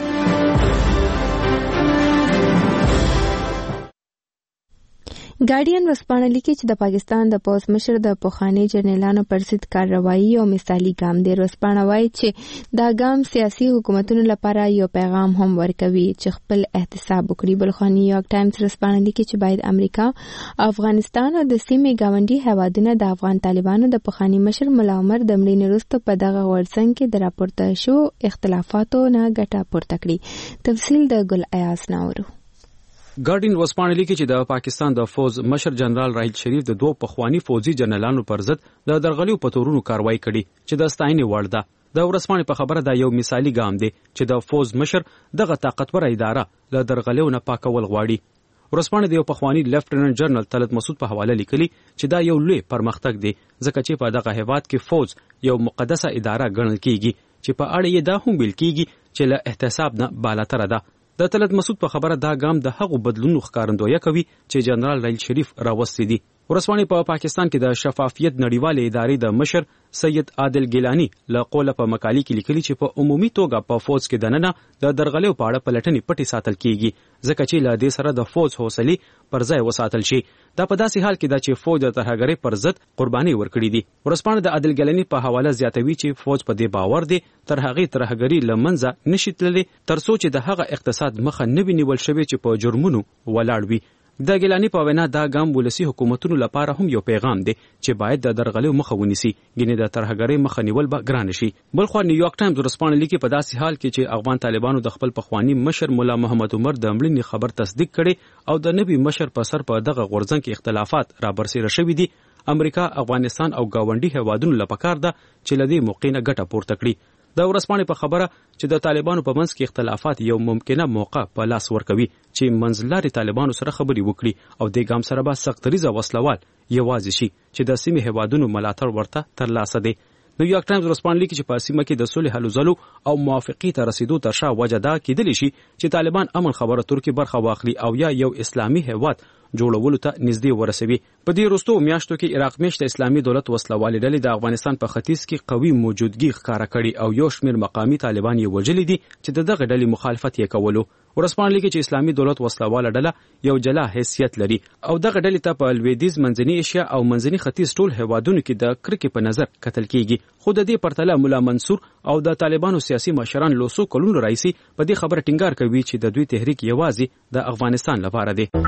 Speaker 1: ګارډین ورځپاڼه لیکي چې د پاکستان د پوځ مشر د پخواني جنرالانو پر ضد کارروایي او مثالي ګام دی. ورځپاڼه وایي چې دا ګام سیاسي حکومتونو لپاره یو پیغام هم ورکوي چې خپل احتساب وکړي. بلخو نیویارک ټایمز ورځپاڼه لیکي چې باید امریکا، افغانستان او د سیمې ګاونډي هیوادونه د افغان طالبانو د پخواني مشر ملا عمر د مړینې وروسته په دغه غورځنګ کې د راپورته شو اختلافاتو نه ګټه پورته کړي. تفصیل د ګل ایاز ناورو.
Speaker 8: ګارډین ورځپاڼه لیکي چې د پاکستان د فوز مشر جنرال راحیل شریف د دوه پخوانی فوجي جنرالانو پر ضد د درغلیو په تورونو کاروایی کړي چې د ستاینې وړ ده. د ورځپاڼې په خبره دا یو مثالي ګام دی چې د فوز مشر دغه طاقتور اداره له درغلیو نه پاکول غواړي. ورځپاڼې د یو پخوانی لیفټیننټ جنرال طلعت مسعود په حواله لیکلي چې دا یو لوی پرمختګ دی ځکه چې په دغه هیواد کې فوز یو مقدسه اداره ګڼل کیږي چې په اړه یې دا هم ویل کیږي چې له احتساب نه بالاتر ده. د طلعت مسعود په خبره دا ګام د هغو بدلونونو ښکارندویي کوي چې جنرال راحیل شریف راوستي دي. ورځپاڼې په پاکستان کې د شفافیت نړیوالې ادارې د مشر سید عادل ګیلانی له قوله په مقالې کې لیکلي چې په عمومي توګه په فوج کې دننه د درغلیو په اړه پلټنې پټې ساتل کیږي ځکه چې له دې سره د فوج حوصلې پر ځای وساتل شي. دا په داسې حال کې ده چې فوج د ترهګرۍ پر ضد قرباني ورکړي دي. ورځپاڼه د عادل ګیلانی په حواله زیاتوي چې فوج په دې باور دی تر هغې ترهګري له منځه نشي تللی تر څو چې د هغه اقتصاد مخه نه وي نیول شوی چې په جرمونو ولاړ وي. د ګیلانی په وینا دا ګام ولسي حکومتونو لپاره هم یو پیغام دی چې باید د درغلیو مخه ونیسي ګینه د ترهګرۍ مخه نیول به ګران شي. بلخو نیویارک ټایمز ورځپاڼه لیکي په داسې حال کې چې افغان طالبانو د خپل پخوانی مشر مولا محمد عمر د مړینې خبر تصدیق کړي او د نوي مشر په سر په دغه غورځنګ کې اختلافات را برسېره شوي دي، امریکا، افغانستان او ګاونډي هیوادونو لپاره پکار ده چې له دې موقع نه ګټه پورته کړي. د ورځپاڼې په خبره چې د طالبانو په منځ کې اختلافات یو ممکنه موقع په لاس ورکوي چې منځلاري طالبانو سره خبرې وکړي او د ګام سره به سختریزه وسلوال یوازې شي چې د سیمې هیوادونو ملاتړ ورته ترلاسه دی. نیویارک ټایمز ورځپاڼه لیکي چې په سیمه کې د صلح هلو ځلو او موافقې ته رسیدو تر شا وجه دا کېدلی شي چې طالبان امن خبره ترکي برخه واخلي او یا یو اسلامي هیواد جوړولو ته نږدې ورسوي. په دې وروستو میاشتو کې عراق میشت اسلامي دولت وسلوالې ډلې د افغانستان په ختیځ کې قوي موجودګي ښکاره کړي او یو شمېر مقامي طالبان یې وژلي دي چې د دغه ډلې مخالفت یې کولو. ورځپاڼه لیکي چې اسلامي دولت وسلواله ډله یو جلا حیثیت لري او دغه ډلې ته په لویدیځ، منځني ایشیا او منځني ختیځ ټول هیوادونو کې د کرکې په نظر کتل کیږي. خو د دې پرتله مولا منصور او د طالبانو سیاسي مشران له څو کلونو راهیسې په دې خبره ټینګار کوي چې د دوی تحریک یوازې د افغانستان لپاره دی.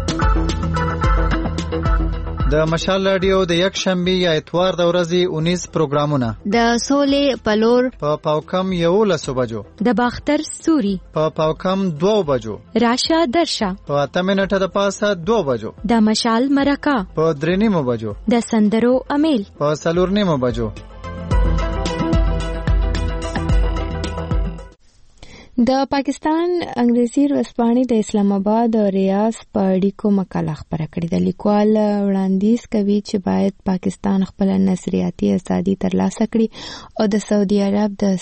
Speaker 12: د مشال رادیو د یک شنبه یا اتوار د ورځې 19 پروګرامونه
Speaker 13: د سولې پلور
Speaker 12: په پاوکم 11 بجو،
Speaker 13: د باختر سوري
Speaker 12: په پاوکم 2 بجو،
Speaker 13: راشه درشه
Speaker 12: په 8 منټه د پاسه 2 بجو،
Speaker 13: د مشال مرکه
Speaker 12: په 3 بجو،
Speaker 13: د سندرو امیل
Speaker 12: په 4 بجو.
Speaker 1: د پاکستان انګریزي ورځپاڼې د اسلام آباد او ریاض په اړیکو مقاله خپره کړې ده. لیکوال وړاندیز کوي چې باید پاکستان خپل نظریاتي ازادي ترلاسه کړي او د سعودي عرب د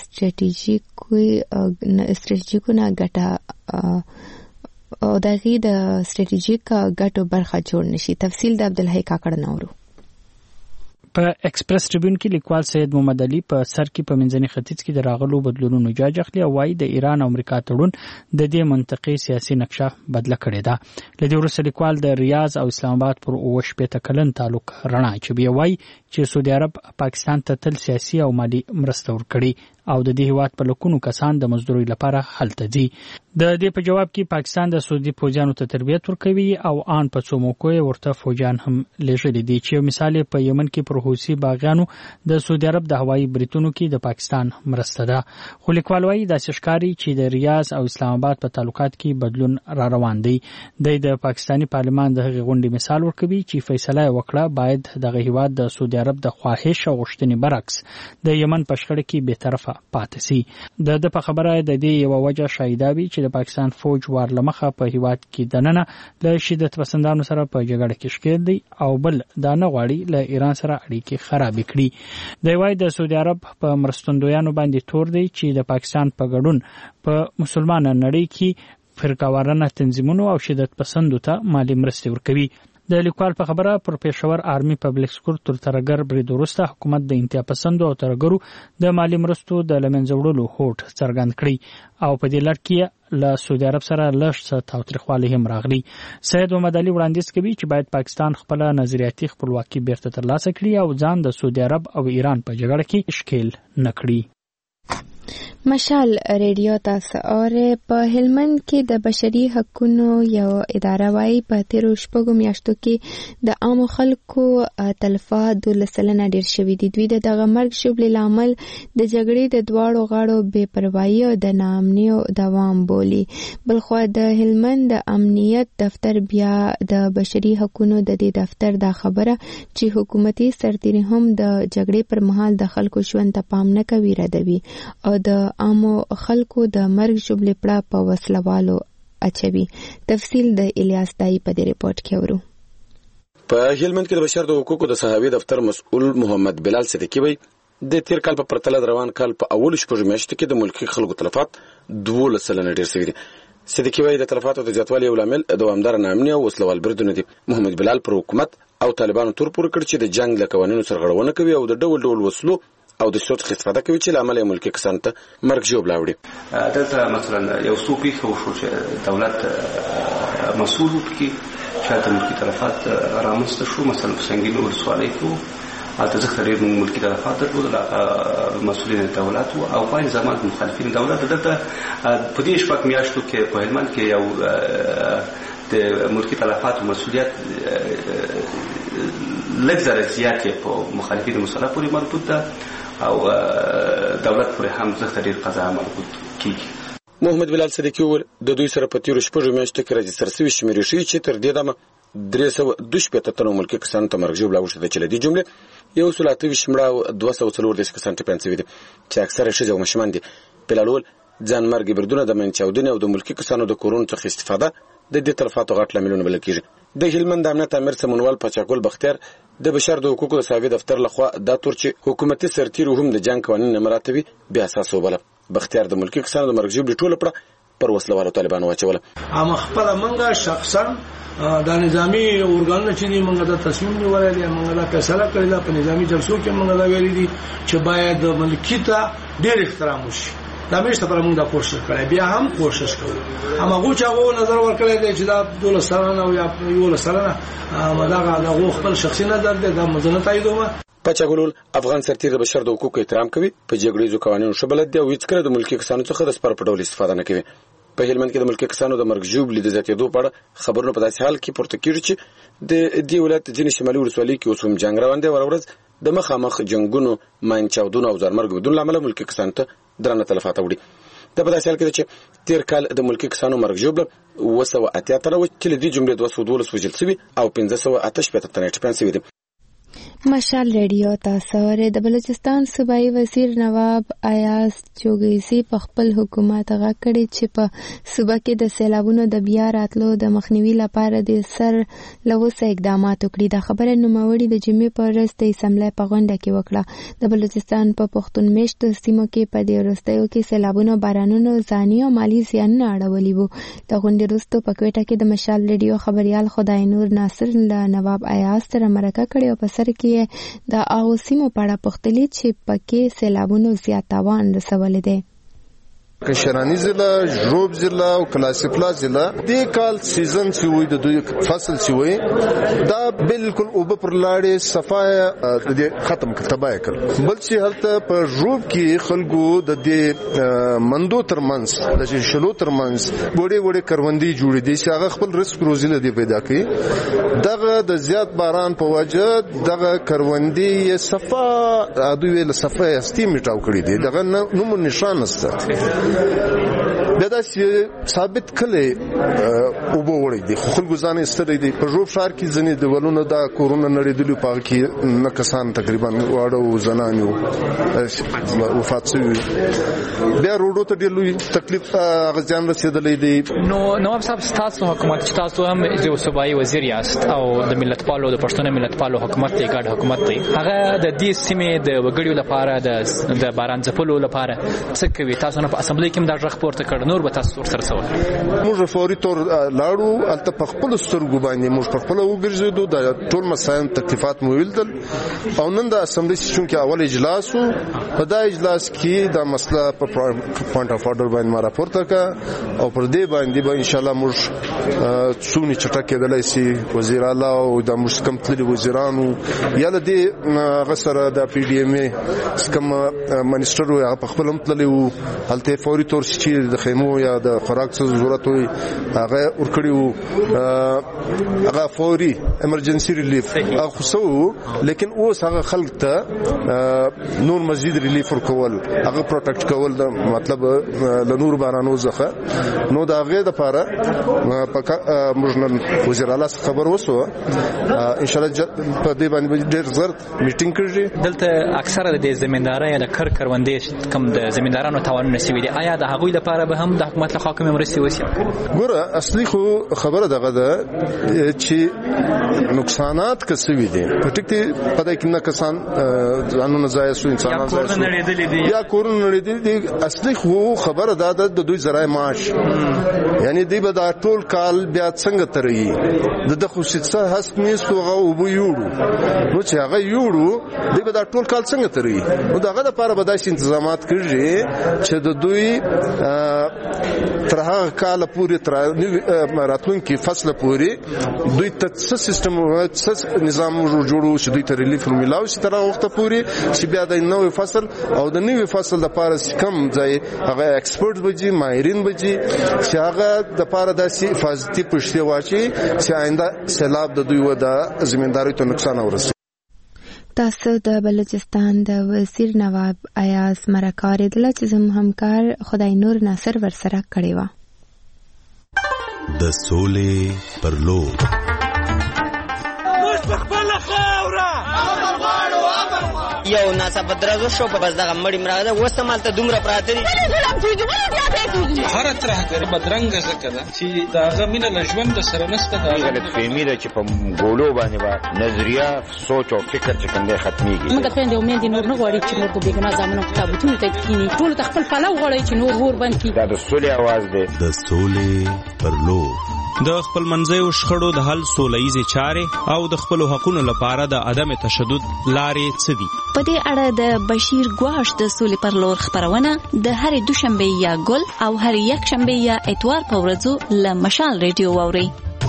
Speaker 1: ستراتیژیکو نه ګټه او دغه د ستراتیژیک ګټو برخه جوړ نشي. تفصیل د عبدالحی کاکړ نورو.
Speaker 23: په ایکسپریس ټریبیون کې لیکوال سید محمد علي په سر کې په منځني ختیځ کې د راغلو بدلونونو جاج اخلي او وايي د ایران او امریکا تړون د دې منطقي سیاسي نقشه بدله کړې ده. لدې وروسته لیکوال د ریاض او اسلام آباد پر 15 کلن تعلق رڼا چې بیا وايي چې سعودي عرب پاکستان ته تل سیاسي او مالی مرسته ورکړي او د دې هیواد په لکونو کسان د مزدوري لپاره هلته ځي. د دې په جواب کې پاکستان د سعودي فوجیانو ته تربیت ورکوي او آن په څو موقعو ورته فوجیان هم لېږلي دي چې مثال په یمن کې پر حوثي باغیانو د سعودي عرب د هوایي بریتونو کې د پاکستان مرسته ده. خو لیکوال وایي داسې ښکاري چې د ریاض او اسلام آباد په تعلقات کې بدلون را روان دی. د پاکستاني پارلمان د هغې غونډې مثال ورکوي چې فیصله وکړه باید دغه هیواد د سعودي عرب د خواهش او غوښتنې برعکس د یمن په شخړه کې بېطرفه پاتې سي. د په خبره د دې یوه وجه شایده وي چې د پاکستان فوج وار لمخه په هیواد کې دننه له شدت پسندانو سره په جګړه کې ښکېل دی او بل دا نه غواړي له ایران سره اړیکې خرابې کړي. دی وایي د سعودي عرب په مرستندویانو باندې تور دی چې د پاکستان په ګډون په مسلمانه نړۍ کې فرقهوارانه تنظیمونو او شدت پسندو ته مالي مرستې ورکوي. د لیکوال په خبره پر پېښور آرمي پبلک سکول تر ترګر برید وروسته حکومت د انتها پسندو او ترګرو د مالي مرستو د لمنځه وړلو هوډ څرګند کړی او په دې لړ کې له سعودي عرب سره لږ څه تاوتریخوالی هم راغلی. سید محمد علي وړاندیز کوي چې باید پاکستان خپله نظریاتي خپلواکي بیرته ترلاسه کړي او ځان د سعودي عرب او ایران په جګړه کې ښکیل نه کړي.
Speaker 1: مشال ریډیو تاسو اوره. په هلمند کې د بشري حقوقو یو اداره وايي په تیرو شپږو میاشتو کې د عامو خلکو تلفات 12% ډیر شوي دي. دوی دغه مرګ شوبلې لامل د جګړې د دواړو غاړو بې پروایي او د ناامنیو دوام بولي. بلخو د هلمند د امنیت دفتر بیا د بشري حقوقو د دې دفتر دا خبره چې حکومتي سرتیري هم د جګړې پر مهال د خلکو ژوند ته پام نه کوي ردوي او د عامو خلکو د مرګ شوبلې پړه په وسلوالو اچوي. تفصیل د الیاس دای په دې ریپورت کې ورو.
Speaker 5: په هلمند کې د بشر د حقوقو د صحابي دفتر مسؤل محمد بلال صدیقی وایي د تیر کال په پرتله د روان کال په اول شپږ میاشتو کې د ملکي خلکو تلفات 12% ډیر شوي دي. صدیقی وایي د تلفاتو د زیاتوالي یو لامل دوامداره ناامني او وسلوال بریدونه دي. محمد بلال پر حکومت او طالبانو تور پورې کړ چې د جنگ له قوانینو سرغړونه کوي او د ډول ډول وسلو او د شوت استفاده کوي چې لامل یې ملکي کسان ته مرګ ژوبله وړي.
Speaker 9: دلته مثلا یو څو پیښې وشو چې دولت مسؤل کې شاته ملکي تلفات رامنځته شو. مثلا په سنګین ولسوالۍ کې هلته ځکه ډېر ملکي تلفات درلودل مسؤلین دولت او په زمان مخالفین دولت. دلته په دې شپږ میاشتو کې په هلمند کې یو د ملکي تلفاتو مسؤلیت لږ زره زیات په مخالفین مسله پورې مربوط ده او دولت پورې هم ځکه ډېر قضا مربوط کیږي.
Speaker 5: محمد بلال صدیقی وویل د دوی سره په تیرو شپږو میاشتو کې راجستر شوي شمیرې ښیي چې تر دې دمه 322 تنو ملکي کسانو ته مرګ ژوبله اوښتې ده چې له دې جملې 128 مړه او 240 کسان ټپیان شوي دي چې اکثره ښځې او ماشومان دي. بلال وویل ځان مرګ بریدونه د منچاودنې او د ملکي کسانو د کورونو څخه استفاده د دې تلفاتو غټ لاملونه بلل کېږي. د هلمند امنیت امیر سمونوال پاچاکول بختیار د بشر د حقوقو د صحابي دفتر لخوا دا تور چې حکومتي سرتیرو هم د جنگ قوانین نه مراتبي بیا اساس وبله. بختیار د ملکي کسانو د مرګ ژوبلې ټوله پړه پر وسلوالو طالبانو واچوله.
Speaker 10: اما خپل منګه شخصا د نظامی اورګانونه چې موږ د تصمیم نیولای دي موږ د فیصله کړی دا په نظامی جلسو کې موږ دا ویلي دي چې باید ملکی ته ډېر احترام وشي. دا مېشته پر موږ دا کوشش کړی بیا هم کوشش کوو. اما غو چا وو نظر ورکړی دی چې دا 12% او یا 11% مداغه د خپل شخصي نظر دی دا مزنه تاییدومه.
Speaker 5: پاچاګلول افغان سرتیر د بشر د حقوقو احترام کوي په جګړې قوانینو شبلت دی او هیڅ کله د ملکي کسانو څخه د سپر په ډول استفاده نه کوي. په هلمند کې د ملکي کسانو د مرګ ژوبلې د زیاتېدو په اړه خبرونه په داسې حال کې پورته کېږي چې د دې ولایت ځینې شمالي ولسوالۍ کې اوس هم جنګ روان دی او ورځ د مخامخ جنګونو مانچاودونو او ځانمرګ بدون له امله ملکي کسانو ته درنه تلفات وړي. د په داسې حال کې چې تیر کال د ملکي کسانو مرګ ژوبله 280 تنه و چې له دې جملې 212 وژل شوي او 588 تنه ټپیان شوي دي.
Speaker 1: مشال ریډیو تاسو اوره. د بلوچستان صوبایي وزیر نواب ایاز چوغیزي په خپل حکومت غږ کړی چې په صوبه کې د سیلابونو د بیا راتلو د مخنیوي لپاره د سر لوسه اقدامات وکړي. دا خبره نوموړي د جمعې په ورځ د اسمبلی په غونډه کې وکړه. د بلوچستان په پښتون میشتو سیمو کې په دې وروستیو کې سیلابونو بارانونو ځاني او مالي زیانونه اړولي وو. د غونډې وروسته په کوټه کې د مشال ریډیو خبريال خدای نور ناصر له نواب ایاز سره مرکه کړې او په سر کې د هغو سیمو په اړه پوښتلي چې پکې سیلابونو زیات تاوان رسولی دی.
Speaker 3: کشرانی ضلع، ژوب ضلع او کلاسیفلا ضلع د کال سیزن چې وي د دوی فصل چې وي دا بالکل او پر لاړې صفای د ختم تبای کړ. بل چې هلته په ژوب کې خلکو د دې مندو ترمنځ د شلو ترمنځ وړي کروندې جوړې دي چې هغه خپل رزق روزي له پیدا کوي. دغه د زیات باران په وجه دغه کروندې صفا دوی له صفا استي میټاو کړی دي. دغه نوم نشان است بیا دا ثابت کړي او وړي دي خلکو ځان استری دي. په ژوب ښار کې ځنې د ولونو دا کورونا نړیدلو په کې نه کسان تقریبا واړو زنانو وفات شوي. بیا روډو ته ډېر لوی تکلیف غزيان رسیدلې دي.
Speaker 11: نواب صاحب تاسو حکومت چې تاسو هم د صوبایي وزیر یاست او د ملتپالو د پښتون ملتپالو حکومت دی ګډ حکومت دی هغه د دې سیمې د وګړیو لپاره د باران ځپلو لپاره څه کوي؟ تاسو نه په اسمبلی کې هم دا ځخ پورته کړ نور به تاسو ورسره سوال
Speaker 3: موږ فوري تور لاړو الته په خپل سترګو باندې موږ په خپل وګرځېدو د ټول مسایل تکلیفات مو ویلدل او نن د اسمبلی سیشن کې اول اجلاس وو. په دا اجلاس کې دا مسله په پوینټ اف اورډر باندې ما راپورته کا او پر دې باندې به ان شاء الله موږ څونی چټک کېدلای شي وزیر اعلی او د مسکم تللی وزیرانو یا د غسر د پی ډی ام ای سکم منیسټر او په خپل متللی وو هلته فوري تور چې د خیمو یا د خوراک څه ضرورت وي هغه ورکړیو هغه فوري ایمرجنسي ریلیف هغه خو لیکن اوس هغه خلک ته نور مزید ریلیف ورکول هغه پروټیکټ کول د مطلب ل نور بارانو زخه نو دا غي د پاره موږ وزیر اعلی خبر وسو ان شاء الله په دې باندې ډېر زرد میټینګ کړی.
Speaker 11: دلته اکثره د زمیندارۍ یا د کروندې کم د زمیندارانو تاوانونه شوي دي آیا د هغوی لپاره به هم د حکومت له خوا کومې مرستې وشي؟
Speaker 3: ګوره اصلي خو خبره دغه ده چې نقصانات کسوي دي پټکته پدې کې نه کسان ځانونه ځای شو انسانان ځای شو یا کورونه نړیدلې دي. اصلي خو خبره ده د دوی ذرای معاش یعنی دی به دا ټول کال بیا څنګه ترې د خصوصي هست نیستو هغه وبو یوړو نو چې هغه یوړو دی به دا ټول کال څنګه ترې نو دغه لپاره به داسې تنظیمات کړي چې د دوی تر هغه کال پورې تر راتلونکي فصل پورې دوی ته سیستم او نظام جوړو چې دوی ته ریلیف ملاوي چې تر وخت پورې چې بیا د نوې فصل او د نوې فصل لپاره کم ځای هغه ایکسپرټ بجې ماهرین بجې چې هغه د لپاره د حفاظتي پښتي واچي چې آینده سیلاب د دوی و د زمینداري ته نقصان ورسوي.
Speaker 1: تاسو د بلوچستان د وزیر نواب ایاز مرکار دله چې زموږ همکار خدای نور ناصر ورسره کړی و.
Speaker 14: د سولې پر لور
Speaker 24: یو ناڅاپه درزو شو په بس دغه مړی مراده وسته مالته دومره پراته دي
Speaker 25: هر طرح غیر بدرنګ زکه ده چې داغه مینه لژوند د سره نسته دا
Speaker 17: غلط فهمي ده چې په ګولو باندې با نظریه سوچ او فکر چې څنګه ختميږي.
Speaker 26: موږ ته د امید نور نه غواړي چې موږ به ګنا زمونږ کتابونه ته کینی ټول خپل پلو غواړي چې نور ور باندې
Speaker 17: دا د سولې आवाज ده.
Speaker 14: د سولې پر لور
Speaker 6: د خپل منځیو شخړو د حل سولهییزې چارې او د خپلو حقونو لپاره د عدم تشدد لارې څه دي؟
Speaker 13: په دې اړه د بشیر ګواش د سولې پر لور خبرونه د هرې دوشنبه یا ګل او هر یک شنبه یا اتوار په ورځو له مشال ریډیو واورئ.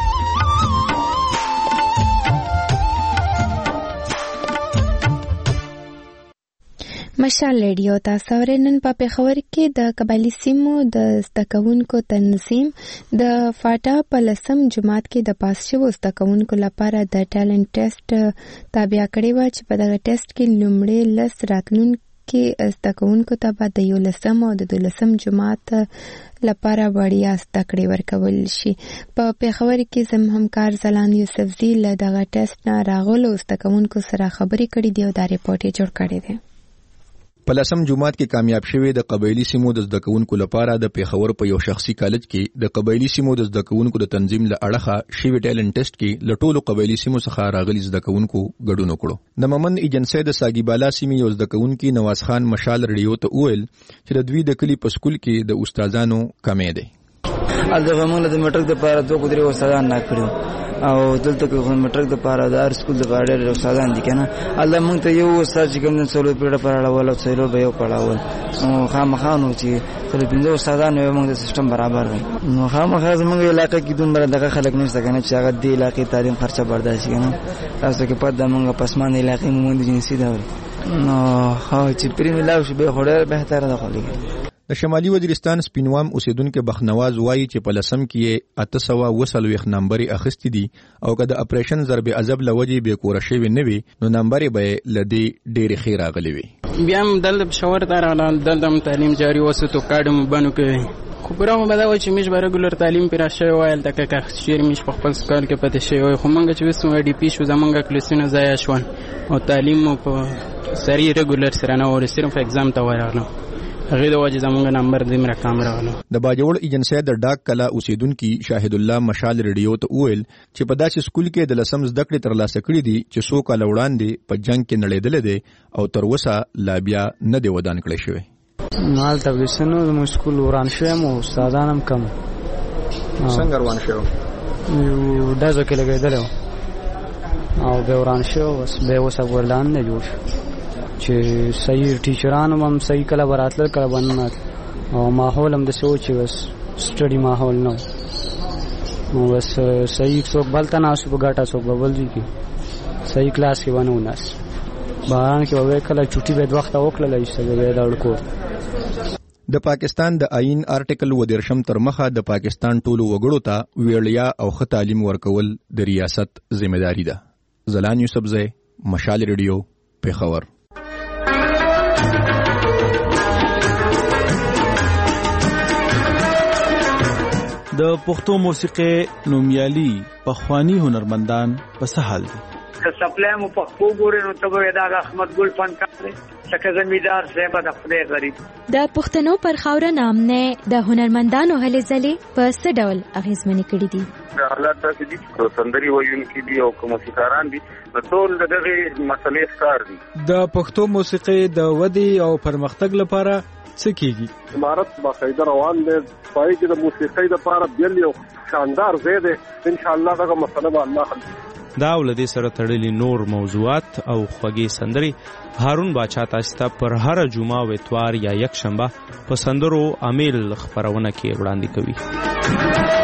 Speaker 1: مشال ریډیو تاسو ورنن په پیښور کې د قبایلی سیمو د زدهکوونکو تنظیم د فاټا په لسم جماعت کې د پاس شوو زدهکوونکو لپاره د ټالنت ټیسټ تابع کړی و چې په دغه ټیسټ کې لومړی لس راتلونکي زدهکوونکو ته به د 11 او د 12 جماعت لپاره وړیا زده کړې ورکول شي. په پیښور کې زموږ همکار زلان یوسفزي له دغه ټیسټ نه راغلو زدهکوونکو سره خبرې کړې دي او دا ریپورټ یې جوړ کړی دی.
Speaker 27: په لسم جماعت کې کامیاب شوی د قبایلی سیمو د زدهکوونکو لپاره د پیښور په یو شخصي کالج کې د قبایلی سیمو د زدهکوونکو د تنظیم له اړخه شوی ټالنت ټیسټ کې له ټولو قبایلی سیمو څخه راغلي زدهکوونکو ګډون وکړو. د ممن ایجنسی د ساګیبالا سیمې یو زدهکوونکي نواز خان مشال ریډیو ته وویل چې د دوی د کلی په سکول کې د استادانو کمی دی.
Speaker 28: البته موږ د میټرک د لپاره دوه درې استادان نه کړو
Speaker 4: او دلته کوم مټرک د پاره د ار سکول د پاره استادان دي کنه الله مونږ ته یو استاد چې کوم څلور پیړه پاره ولا څلور به یو پړاول نو خامخانو چې کله پنځه استادان یو مونږ د سیستم برابر وي نو خامخا زموږ علاقې کې دومره دغه خلک نشته کنه چې هغه د علاقې تعلیم خرچه برداشت کنه تاسو کې پد مونږ پسمانه علاقې مونږ د جنسي دا نو خو چې پرې ملاو شي به خوري به تر ده خولي
Speaker 27: د شمالي وزیرستان سپینوام اوسیدونکو بخنواز وایي چې په لسم کې 820 نمبر اخیستي دي او که د اپریشن ضرب عذاب لوجي به کور شوی نه وي نو نمبر به لدی ډېر خیر راغلی وي
Speaker 15: بیا هم دلته شاور ته راغلل دلته تعلیم جاری وساتو کاډم بانو کې خو پرمو بدا و چې مش به رګولر تعلیم پر شوی وایل تک که شیر مش په خپل سکال کې پته شوی خو مونږ چې وسو ډي پی شو زمونږ کلاسونه ځای شون او تعلیم په سری رګولر سره نه ور صرف ایگزام ته ورغلم هغه د واجب زمونږ نمبر دې مرا کام راغلو
Speaker 27: د باجوړ ایجنسی د ډاک کلا اوسیدونکو شاهد الله مشال ریډیو ته ویل چې په داسې سکول کې د لسم زده کړې ترلاسه کړې دي چې څو کال وړاندې په جنگ کې نړیدل دي او تر اوسه لا بیا نه دی ودان کړی شوی
Speaker 4: مال تبلیسنو د سکول وران شوی مو استادان هم کم
Speaker 27: څنګه روان شو
Speaker 4: یو دازو کې لګیدل او به وران شو بس به وسه ورلان نه جوړ چې صحیح ټیچرانو هم صحیح کله براتل کله باندې او ماحول هم د سوچ بس سټډي ماحول نو بس صحیح څوک بلته نه اوس په ګټه څوک ببل دي کی صحیح کلاس کې ونه وناس باران کې وې کله چټي به وخت وکړل ایسته به دا ورکو
Speaker 27: د پاکستان د آئین آرټیکل و درشم تر مخه د پاکستان ټولو وګړو ته ویړیا او ښه تعلیم ورکول د ریاست ذمہداري ده. زلان یوسفزئی، مشال ریډیو، پیښور.
Speaker 2: د پښتو موسیقي نومیالي پخوانی هنرمندان په څه حال دي؟
Speaker 16: که سپلای مو په ګورې نو ته به دا احمد ګل فنکار دی څنګه زمیدار صاحب د خدای غریب
Speaker 18: د پښتنو پر خاوره نامنه د هنرمندانو هلې ځلې په څه ډول اغیزمنې کړې دي؟
Speaker 20: حالات داسې دي چې سندري وایونکي دي او موسیقاران دي نو ټول دغه مسلې ښکار دي.
Speaker 21: د پښتو موسیقي د ودې او پرمختګ لپاره څه کیږي؟
Speaker 22: امارت باقاعده روان دی پای کې د موسیقۍ لپاره بیل یو شاندار ځای دی ان شاء الله دغه مسله به الله حل
Speaker 28: دا ولدي سره تړلي نور موضوعات او خوږی سندري هارون باچا تاسو ته پر هر جمعه او اتوار یا یک شنبه په سندرو امیل خبرونه کې وړاندې کوي.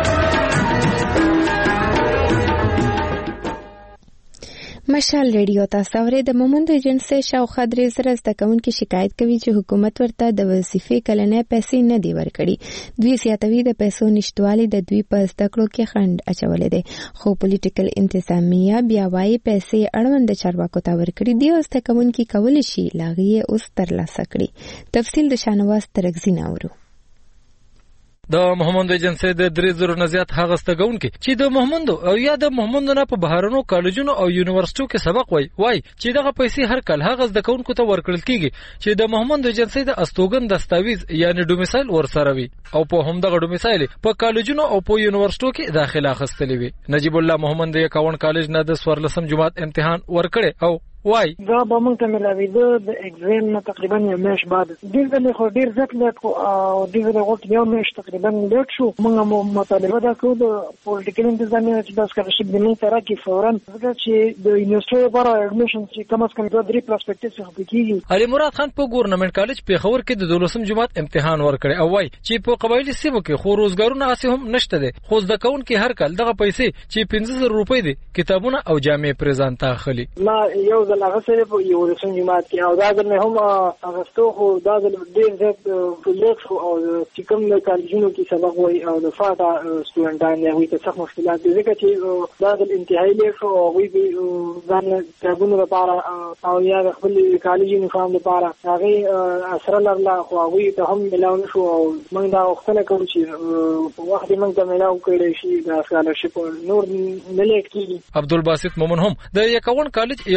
Speaker 1: مشال ریډیو تاسو اورئ. د مومند ایجنسی شاوخوا 3,000 زده کوونکي شکایت کوي چې حکومت ورته د وظیفې کلنۍ پیسې نه دی ورکړي. دوی زیاتوي د پیسو نشټوالي د دوی په زده کړو کې خنډ اچولې دي، خو پولیټیکل انتظامیه بیا وايي پیسې اړوند چارواکو ته ورکړي دي او زده کوونکي کولی شي لاغي اوس ترلاسه کړي. تفصیل د شانواز ترغزي ناورو.
Speaker 29: د محمد ایجنسی د 3,000 نه زیات هغه ستګونکي چې د محمد او یا د محمد نه په بهرونو کالجونو او یونیورسيټو کې سبق وای چې دغه پیسې هر کال هغه ستګونکو ته ورکړل کیږي چې د محمد ایجنسی د استوګن دستاویز یعنی ډومیسایل ورسره وي او په هم دغه ډومیسایل په کالجونو او په یونیورسيټو کې داخله اخستلې وي. نجیب الله محمد د 51 کالج نه د 14 جماعت امتحان ورکړي او وای
Speaker 30: دا به موږ ته ملاویده د ایگزام نه تقریبا یو میاشت بعد ډیر خو ډیر زیات لیټ کو او ډیر وخت یو میاشت تقریبا لیټ شو. موږ مطالبه دا کوو د پولیټیکل انتظامیه چې دا سکالرشپ د موږ ترا کې فورا چې د یونیورسيټي لپاره اډمیشن چې کم از کم 2-3 پرسپیکټیو څخه کیږي.
Speaker 29: علي مراد خان په ګورنمنت کالج پیښور کې د 12 جماعت امتحان ورکړي او وای چې په قبایلی سیمو کې خو روزګارونه اسې هم نشته دي، خو زده کوونکي هر کال دغه پیسې چې 15,000 روپۍ دي کتابونه او جامې پریزانتا اخلي.
Speaker 30: ما یو ځل هغه سره یو رسم جماعت کې او دا ځل هم اغستو خو دا ځل ډیر زیات لیټ شو او چې کوم د کالجونو کې سبق وای او د فاټا سټوډنټان یې ته څه مشکلات دي ځکه چې دا ځل انتهایی لیټ شو او وی ځان کتابونو لپاره او یا خپل کالج یونیفارم لپاره هغه اثر لرله خو وی ته هم ملاو شو او موږ دا وختونه کوم چې په وخت موږ ته ملاو کړی شي دا سکالرشپ نور نه لیک کیږي.
Speaker 29: عبدالباسط مومن هم د 51 کالج یو بل زده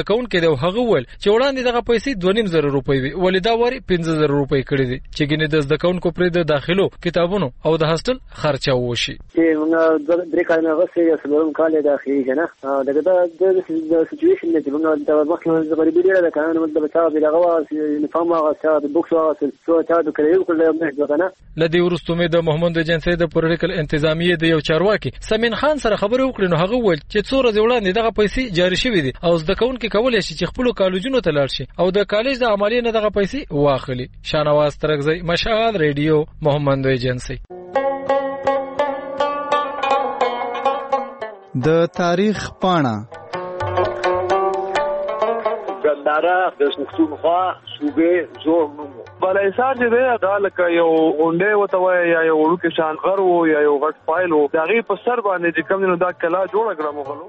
Speaker 29: زده کوونکی دی او هغه وویل چې وړاندې دغه پیسې 2.5 روپۍ وي ولې دا واري 15,000 روپۍ کړې دي چې ګینه د زده کوونکو پرې د داخلو کتابونو او د هاستل خرچه وشي.
Speaker 30: چې موږ درې کلونه غوښتي یو څلورم کال داخلي کنه دغه د سچويشن چې موږ د مخکې د غریبي ډیره ده کنه موږ د بچا دغه یونیفورم او د بوکس او څو چا د کړیو کله نه کنه.
Speaker 29: لدی ورستو مې د محمد ایجنسی د پولیټیکل انتظامیه د یو چارواکي سمین خان سره خبرې وکړې نو هغه وویل چې څو ورځې وړاندې دغه پیسې جاری شوې دي او زده کوونکي کولای شي چې خپل کالجونو ته لاړ شي او د کالج د عملیې نه دغه پیسې واخلي. شانواز ترغزی مشال ریډیو محمد ایجنسی.
Speaker 3: د تاریخ پاڼه
Speaker 22: ګنداره د پښتونخوا صوبې زوړ نوم بلایسار چې دی دا لکه یو غونډې وته وای یا یو وړوکی شان غر و یا یو غټ فایل و د هغې په سر باندې چې کوم نو دا کلا جوړه کړه مغلو.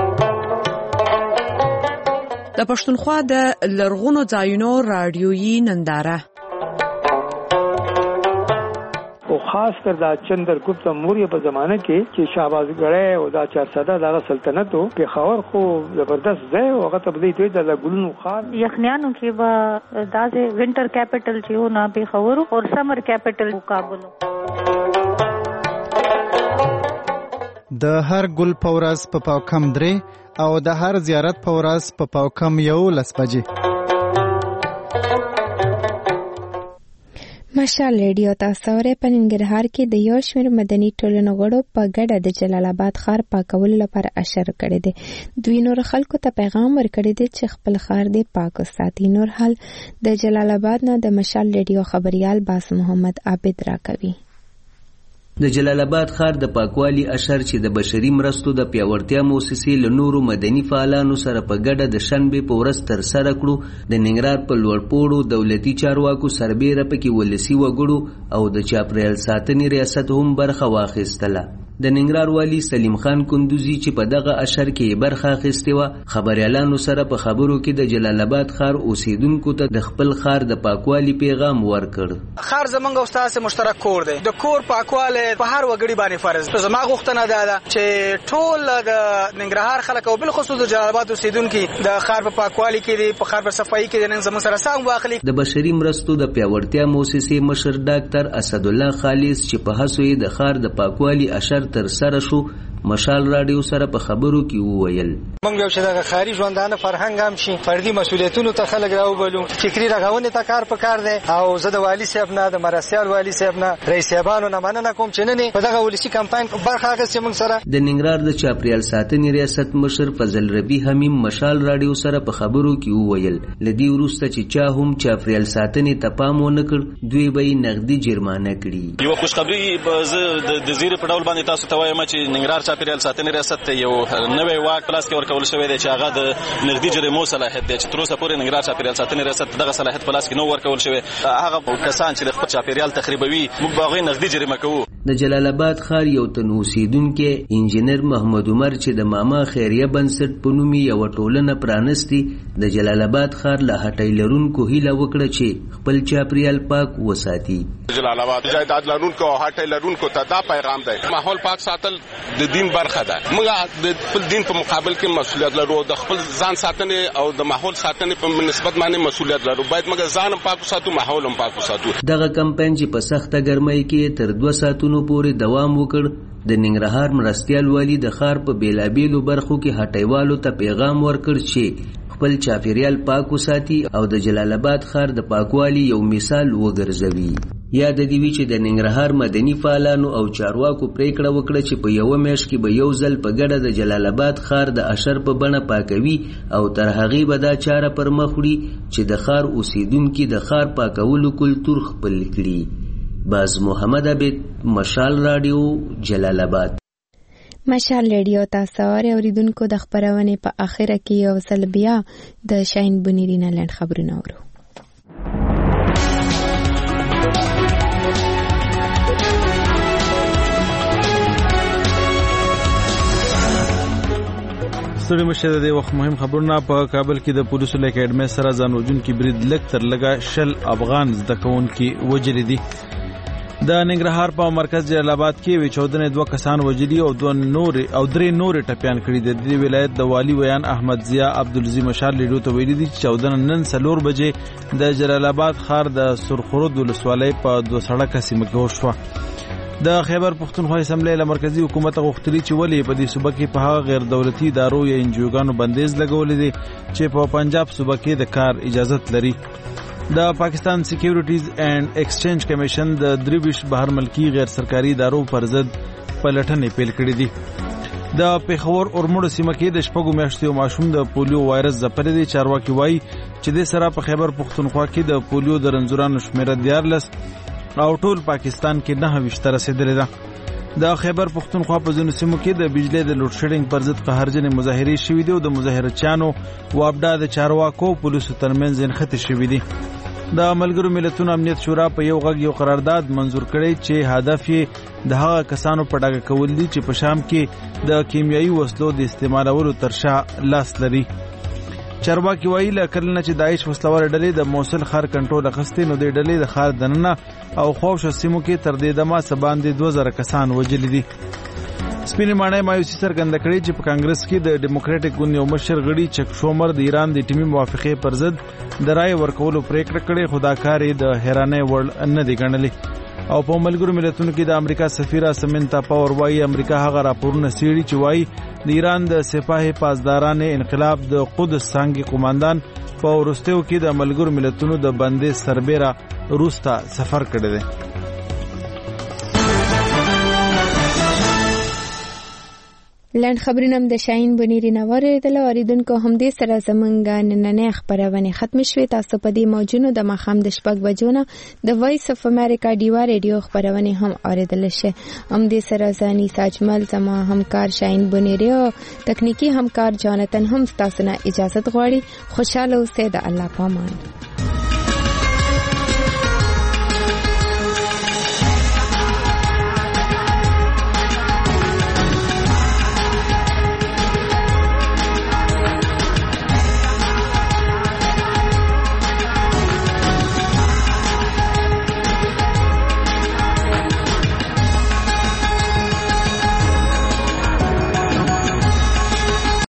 Speaker 5: د پښتونخوا د لرغونو ځایونو رادیويي ننداره
Speaker 30: او خاص کر دا چندرګپت موریه په زمانه کې چې شهبازګړی او دا 400 دغه سلطنت او پېښور خو زبردست ځای او هغه تبلیغ دی د ګلونو خار
Speaker 7: یخنیانو کې به داسې وینټر کیپټل چې و نه پېښور او سمر کیپټل کابل.
Speaker 3: د هر ګل پورس په پاوکم 3 او د هر زیارت پورس په پاوکم 11 بجې.
Speaker 1: مشال ریډیو تاسو اورئ. په ننګرهار کې د یو شمېر مدني ټولنو غړو په ګډه د جلال آباد ښار پاکولو لپاره اشر کړی دی. دوی نور خلکو ته پیغام ورکړی دی چې خپل ښار دی پاک وساتي. نور حال د جلال آباد نه د مشال ریډیو خبريال باس محمد عابد راکوي.
Speaker 8: د جلال آباد ښار د پاکوالي اشر چې د بشري مرستو د پیاوړتیا موسسې له نورو مدني فعالانو سره په ګډه د شنبې په ورځ ترسره کړو. د ننګرهار په لوړپوړو دولتي چارواکو سربیره پکې ولسي وګړو او د چاپریال ساتنې ریاست هم برخه واخیستله. د ننګرهار والی سلیم خان کندوزی چې په دغه اشر کې برخه اخیستې وه خبریالانو سره په خبرو کې د جلال آباد ښار اوسیدونکو ته د خپل ښار د پاکوالي پیغام ورکړ.
Speaker 9: ښار زمونږ او ستاسو مشترک کور دی. د کور پاکوالی په هر وګړي باندې فرض دی. زما غوښتنه ده چې ټول د ننګرهار خلک او بالخصوص د جلال آباد اوسیدونکي د ښار په پاکوالي کې دي په ښار په صفایي کې نن زموږ سره سهم واخلي.
Speaker 8: د بشري مرستو د پیاوړتیا موسسې مشر ډاکټر اسدالله خالص چې په هڅو یې د ښار د پاکوالي اشر تر سره شو مشال رادیو سره په خبرو کې وویل
Speaker 10: موږ یو چې د خاري ژوندانه فرهنګ هم شي فردي مسولیتونو ته خلک راوبلو فکری رغونې ته کار پکار دی او زه د والی صاحب نه د مرستيال والی صاحب نه رئیس صاحبانو نه مننه کوم چې نه په دغه ولسی کمپاین برخه اخیستې موږ سره.
Speaker 8: د ننګرهار د چاپریال ساتنې ریاست مشر فضل ربی حمیم مشال رادیو سره په خبرو کې وویل لدی وروسته چې چا هم چاپریال ساتنې ته پام ونه کړ دوی به نقدي جرمانه کړي.
Speaker 11: یو خوشخبری د زیر په ډول باندې تاسو ته وایم چې ننګرهار چاپریال ساتنې ریاست ته یو نوې واک پلاس کې ورکول شوی دی چې هغه د نقدي جریمو صلاحیت دی چې تر اوسه پورې ننګرهار چاپریال ساتنې ریاست دغه صلاحیت پلاس کې نو ورکول شوی. هغه کسان چې خپل چاپریال تخریبوي موږ به هغوی نقدي جریمه کوو.
Speaker 8: د جلال آباد ښار یو تن اوسیدونکی انجینر محمد عمر چې د ماما خیریه بنسټ په نوم یو ټولنه پرانستی د جلال آباد ښار له هټۍ لرونکو هیله وکړه چې خپل چاپریال پاک وساتي.
Speaker 12: جلال آباد جایداد لرونکو او هټۍ لرونکو ته دا پیغام دی ماحول پاک ساتل د دین برخه ده. موږ د خپل دین په مقابل کې مسؤلیت لرو د خپل ځان ساتنې او د ماحول ساتنې په نسبت باندې مسؤلیت لرو. باید موږ ځان هم پاک وساتو ماحول هم پاک وساتو.
Speaker 8: دغه کمپاین چې په سخته ګرمۍ کې تر 2 ساعتونو پورې دوام وکړ د ننګرهار مرستيال والی د ښار په بیلابیلو برخو کې هټیوالو ته پیغام ورکړ چې خپل چاپیریال پاک وساتي او د جلال آباد ښار د پاکوالي یو مثال وګرځوي. یاد دی وی چې د ننګرهار مدني فعالانو او چارواکو پریکړه وکړه چې په یو میاشت کې به یو ځل په ګډه د جلال آباد ښار د اشر په بڼه پاکوي او تر هغې به دا چاره پر مخ وړي چې د ښار اوسیدونکي د ښار پاکولو کلتور خپل کړي. باز محمد عبید مشال رادیو جلال آباد.
Speaker 1: مشال ریډیو تاسو اوریدونکو د خبرونه په اخره کې یو ځل بیا د شاین بنيرینه لاند خبرونه اورو.
Speaker 2: ستړي مشه د وخت مهم خبرونه په کابل کې د پولیسو له اکیډمي سره ځانوجون کې برید لک تر لګه 60 افغان زده کوونکي وجل دي. د ننګرهار په مرکز جلال آباد کې وچودنې 2 کسان وجلی او 3 نور ټپيان کړي دي. د ولایت د والی ویان احمد ضیا عبدالعزیز مشال لیډو ته ویلي دي چې 14 نن 4 بجې د جلال آباد ښار د سرخرود ولسوالۍ په 2 سړکه سیمه کې وشوه. د خیبر پښتونخوا اسمبلی له مرکزی حکومت غوښتلي چې ولې په دې صوبه کې په هغه غیر دولتي ادارو یا انجیوګانو بندیز لګولې دي چې په پنجاب صوبه کې د کار اجازه لري. د پاکستان سکیورټیز اینڈ ایکسچینج کمیشن د 23 بهر ملکی غیر سرکاري ادارو پر ضد پلټنې پیل کړې دي. د پیښور اورمړو سیمه کې د شپږو میاشتو ماشوم د پولیو وایرس ځپلې دي. چارواکي وایي چې د سره په خیبر پښتونخوا کې د پولیو د رنځورانو شمیره 14 او ټول پاکستان کې 29 رسیدلې ده. د خیبر پښتونخوا په ځینو سیمو کې د بجلی د لوډ شیډینګ پر ضد قهرجنې مظاهرې شوې دي او د مظاهرچیانو وابډا د چارواکو پولیسو ترمنځ نښتې شوې دي. د ملګرو ملتونو امنیت شورا په یو غږ یو قرارداد منزور کړی چې هدف یې د هغه کسانو په ډاګه کول دي چې په شام کې د کیمیاوي وسلو د استعمالولو تر شا لاس لري. چارواکي وایي له کله نه چې داعش وسلوال ډلې د موصل ښار کنټرول اخیستی نو د ډلې د ښار دننه او خوښ سیمو کې تر دې دمه سباندې 2000 کسان وجلي دي. سپینې ماڼۍ مایوسي څرګنده کړې چې په کانګرس کې د ډیموکراټک ګوند یو مشر غړي چک شومر د ایران د ټیمي موافقې پر ضد د رای ورکولو پریکړه کړې. خو دا کار یې د حیرانۍ وړ نه دی ګڼلی. او په ملګرو ملتونو کې د امریکا سفیره سمنتا پاور وایي امریکا هغه راپورونه څېړي چې وایي د ایران د سپاه پاسداران انقلاب د قدس څانګې قوماندان په وروستیو کې د ملګرو ملتونو د بندیز سربېره روس ته سفر کړی دی.
Speaker 1: لاند خبرونه د شاهین بنيري نواره د اوریدونکو هم دې سره زمونږ نننې خبرونه ختم شوه. تاسو په دې موجونو د مخام د شپږ بجونه د وایس اف امریکا ډیوا ریډیو خبرونه هم اوریدل شي. هم دې سره ځاني ساجمل زما همکار شاهین بنيري او تکنیکی همکار جانتن هم تاسو نه اجازه غواړي. خوشاله اوسئ. د الله پامان.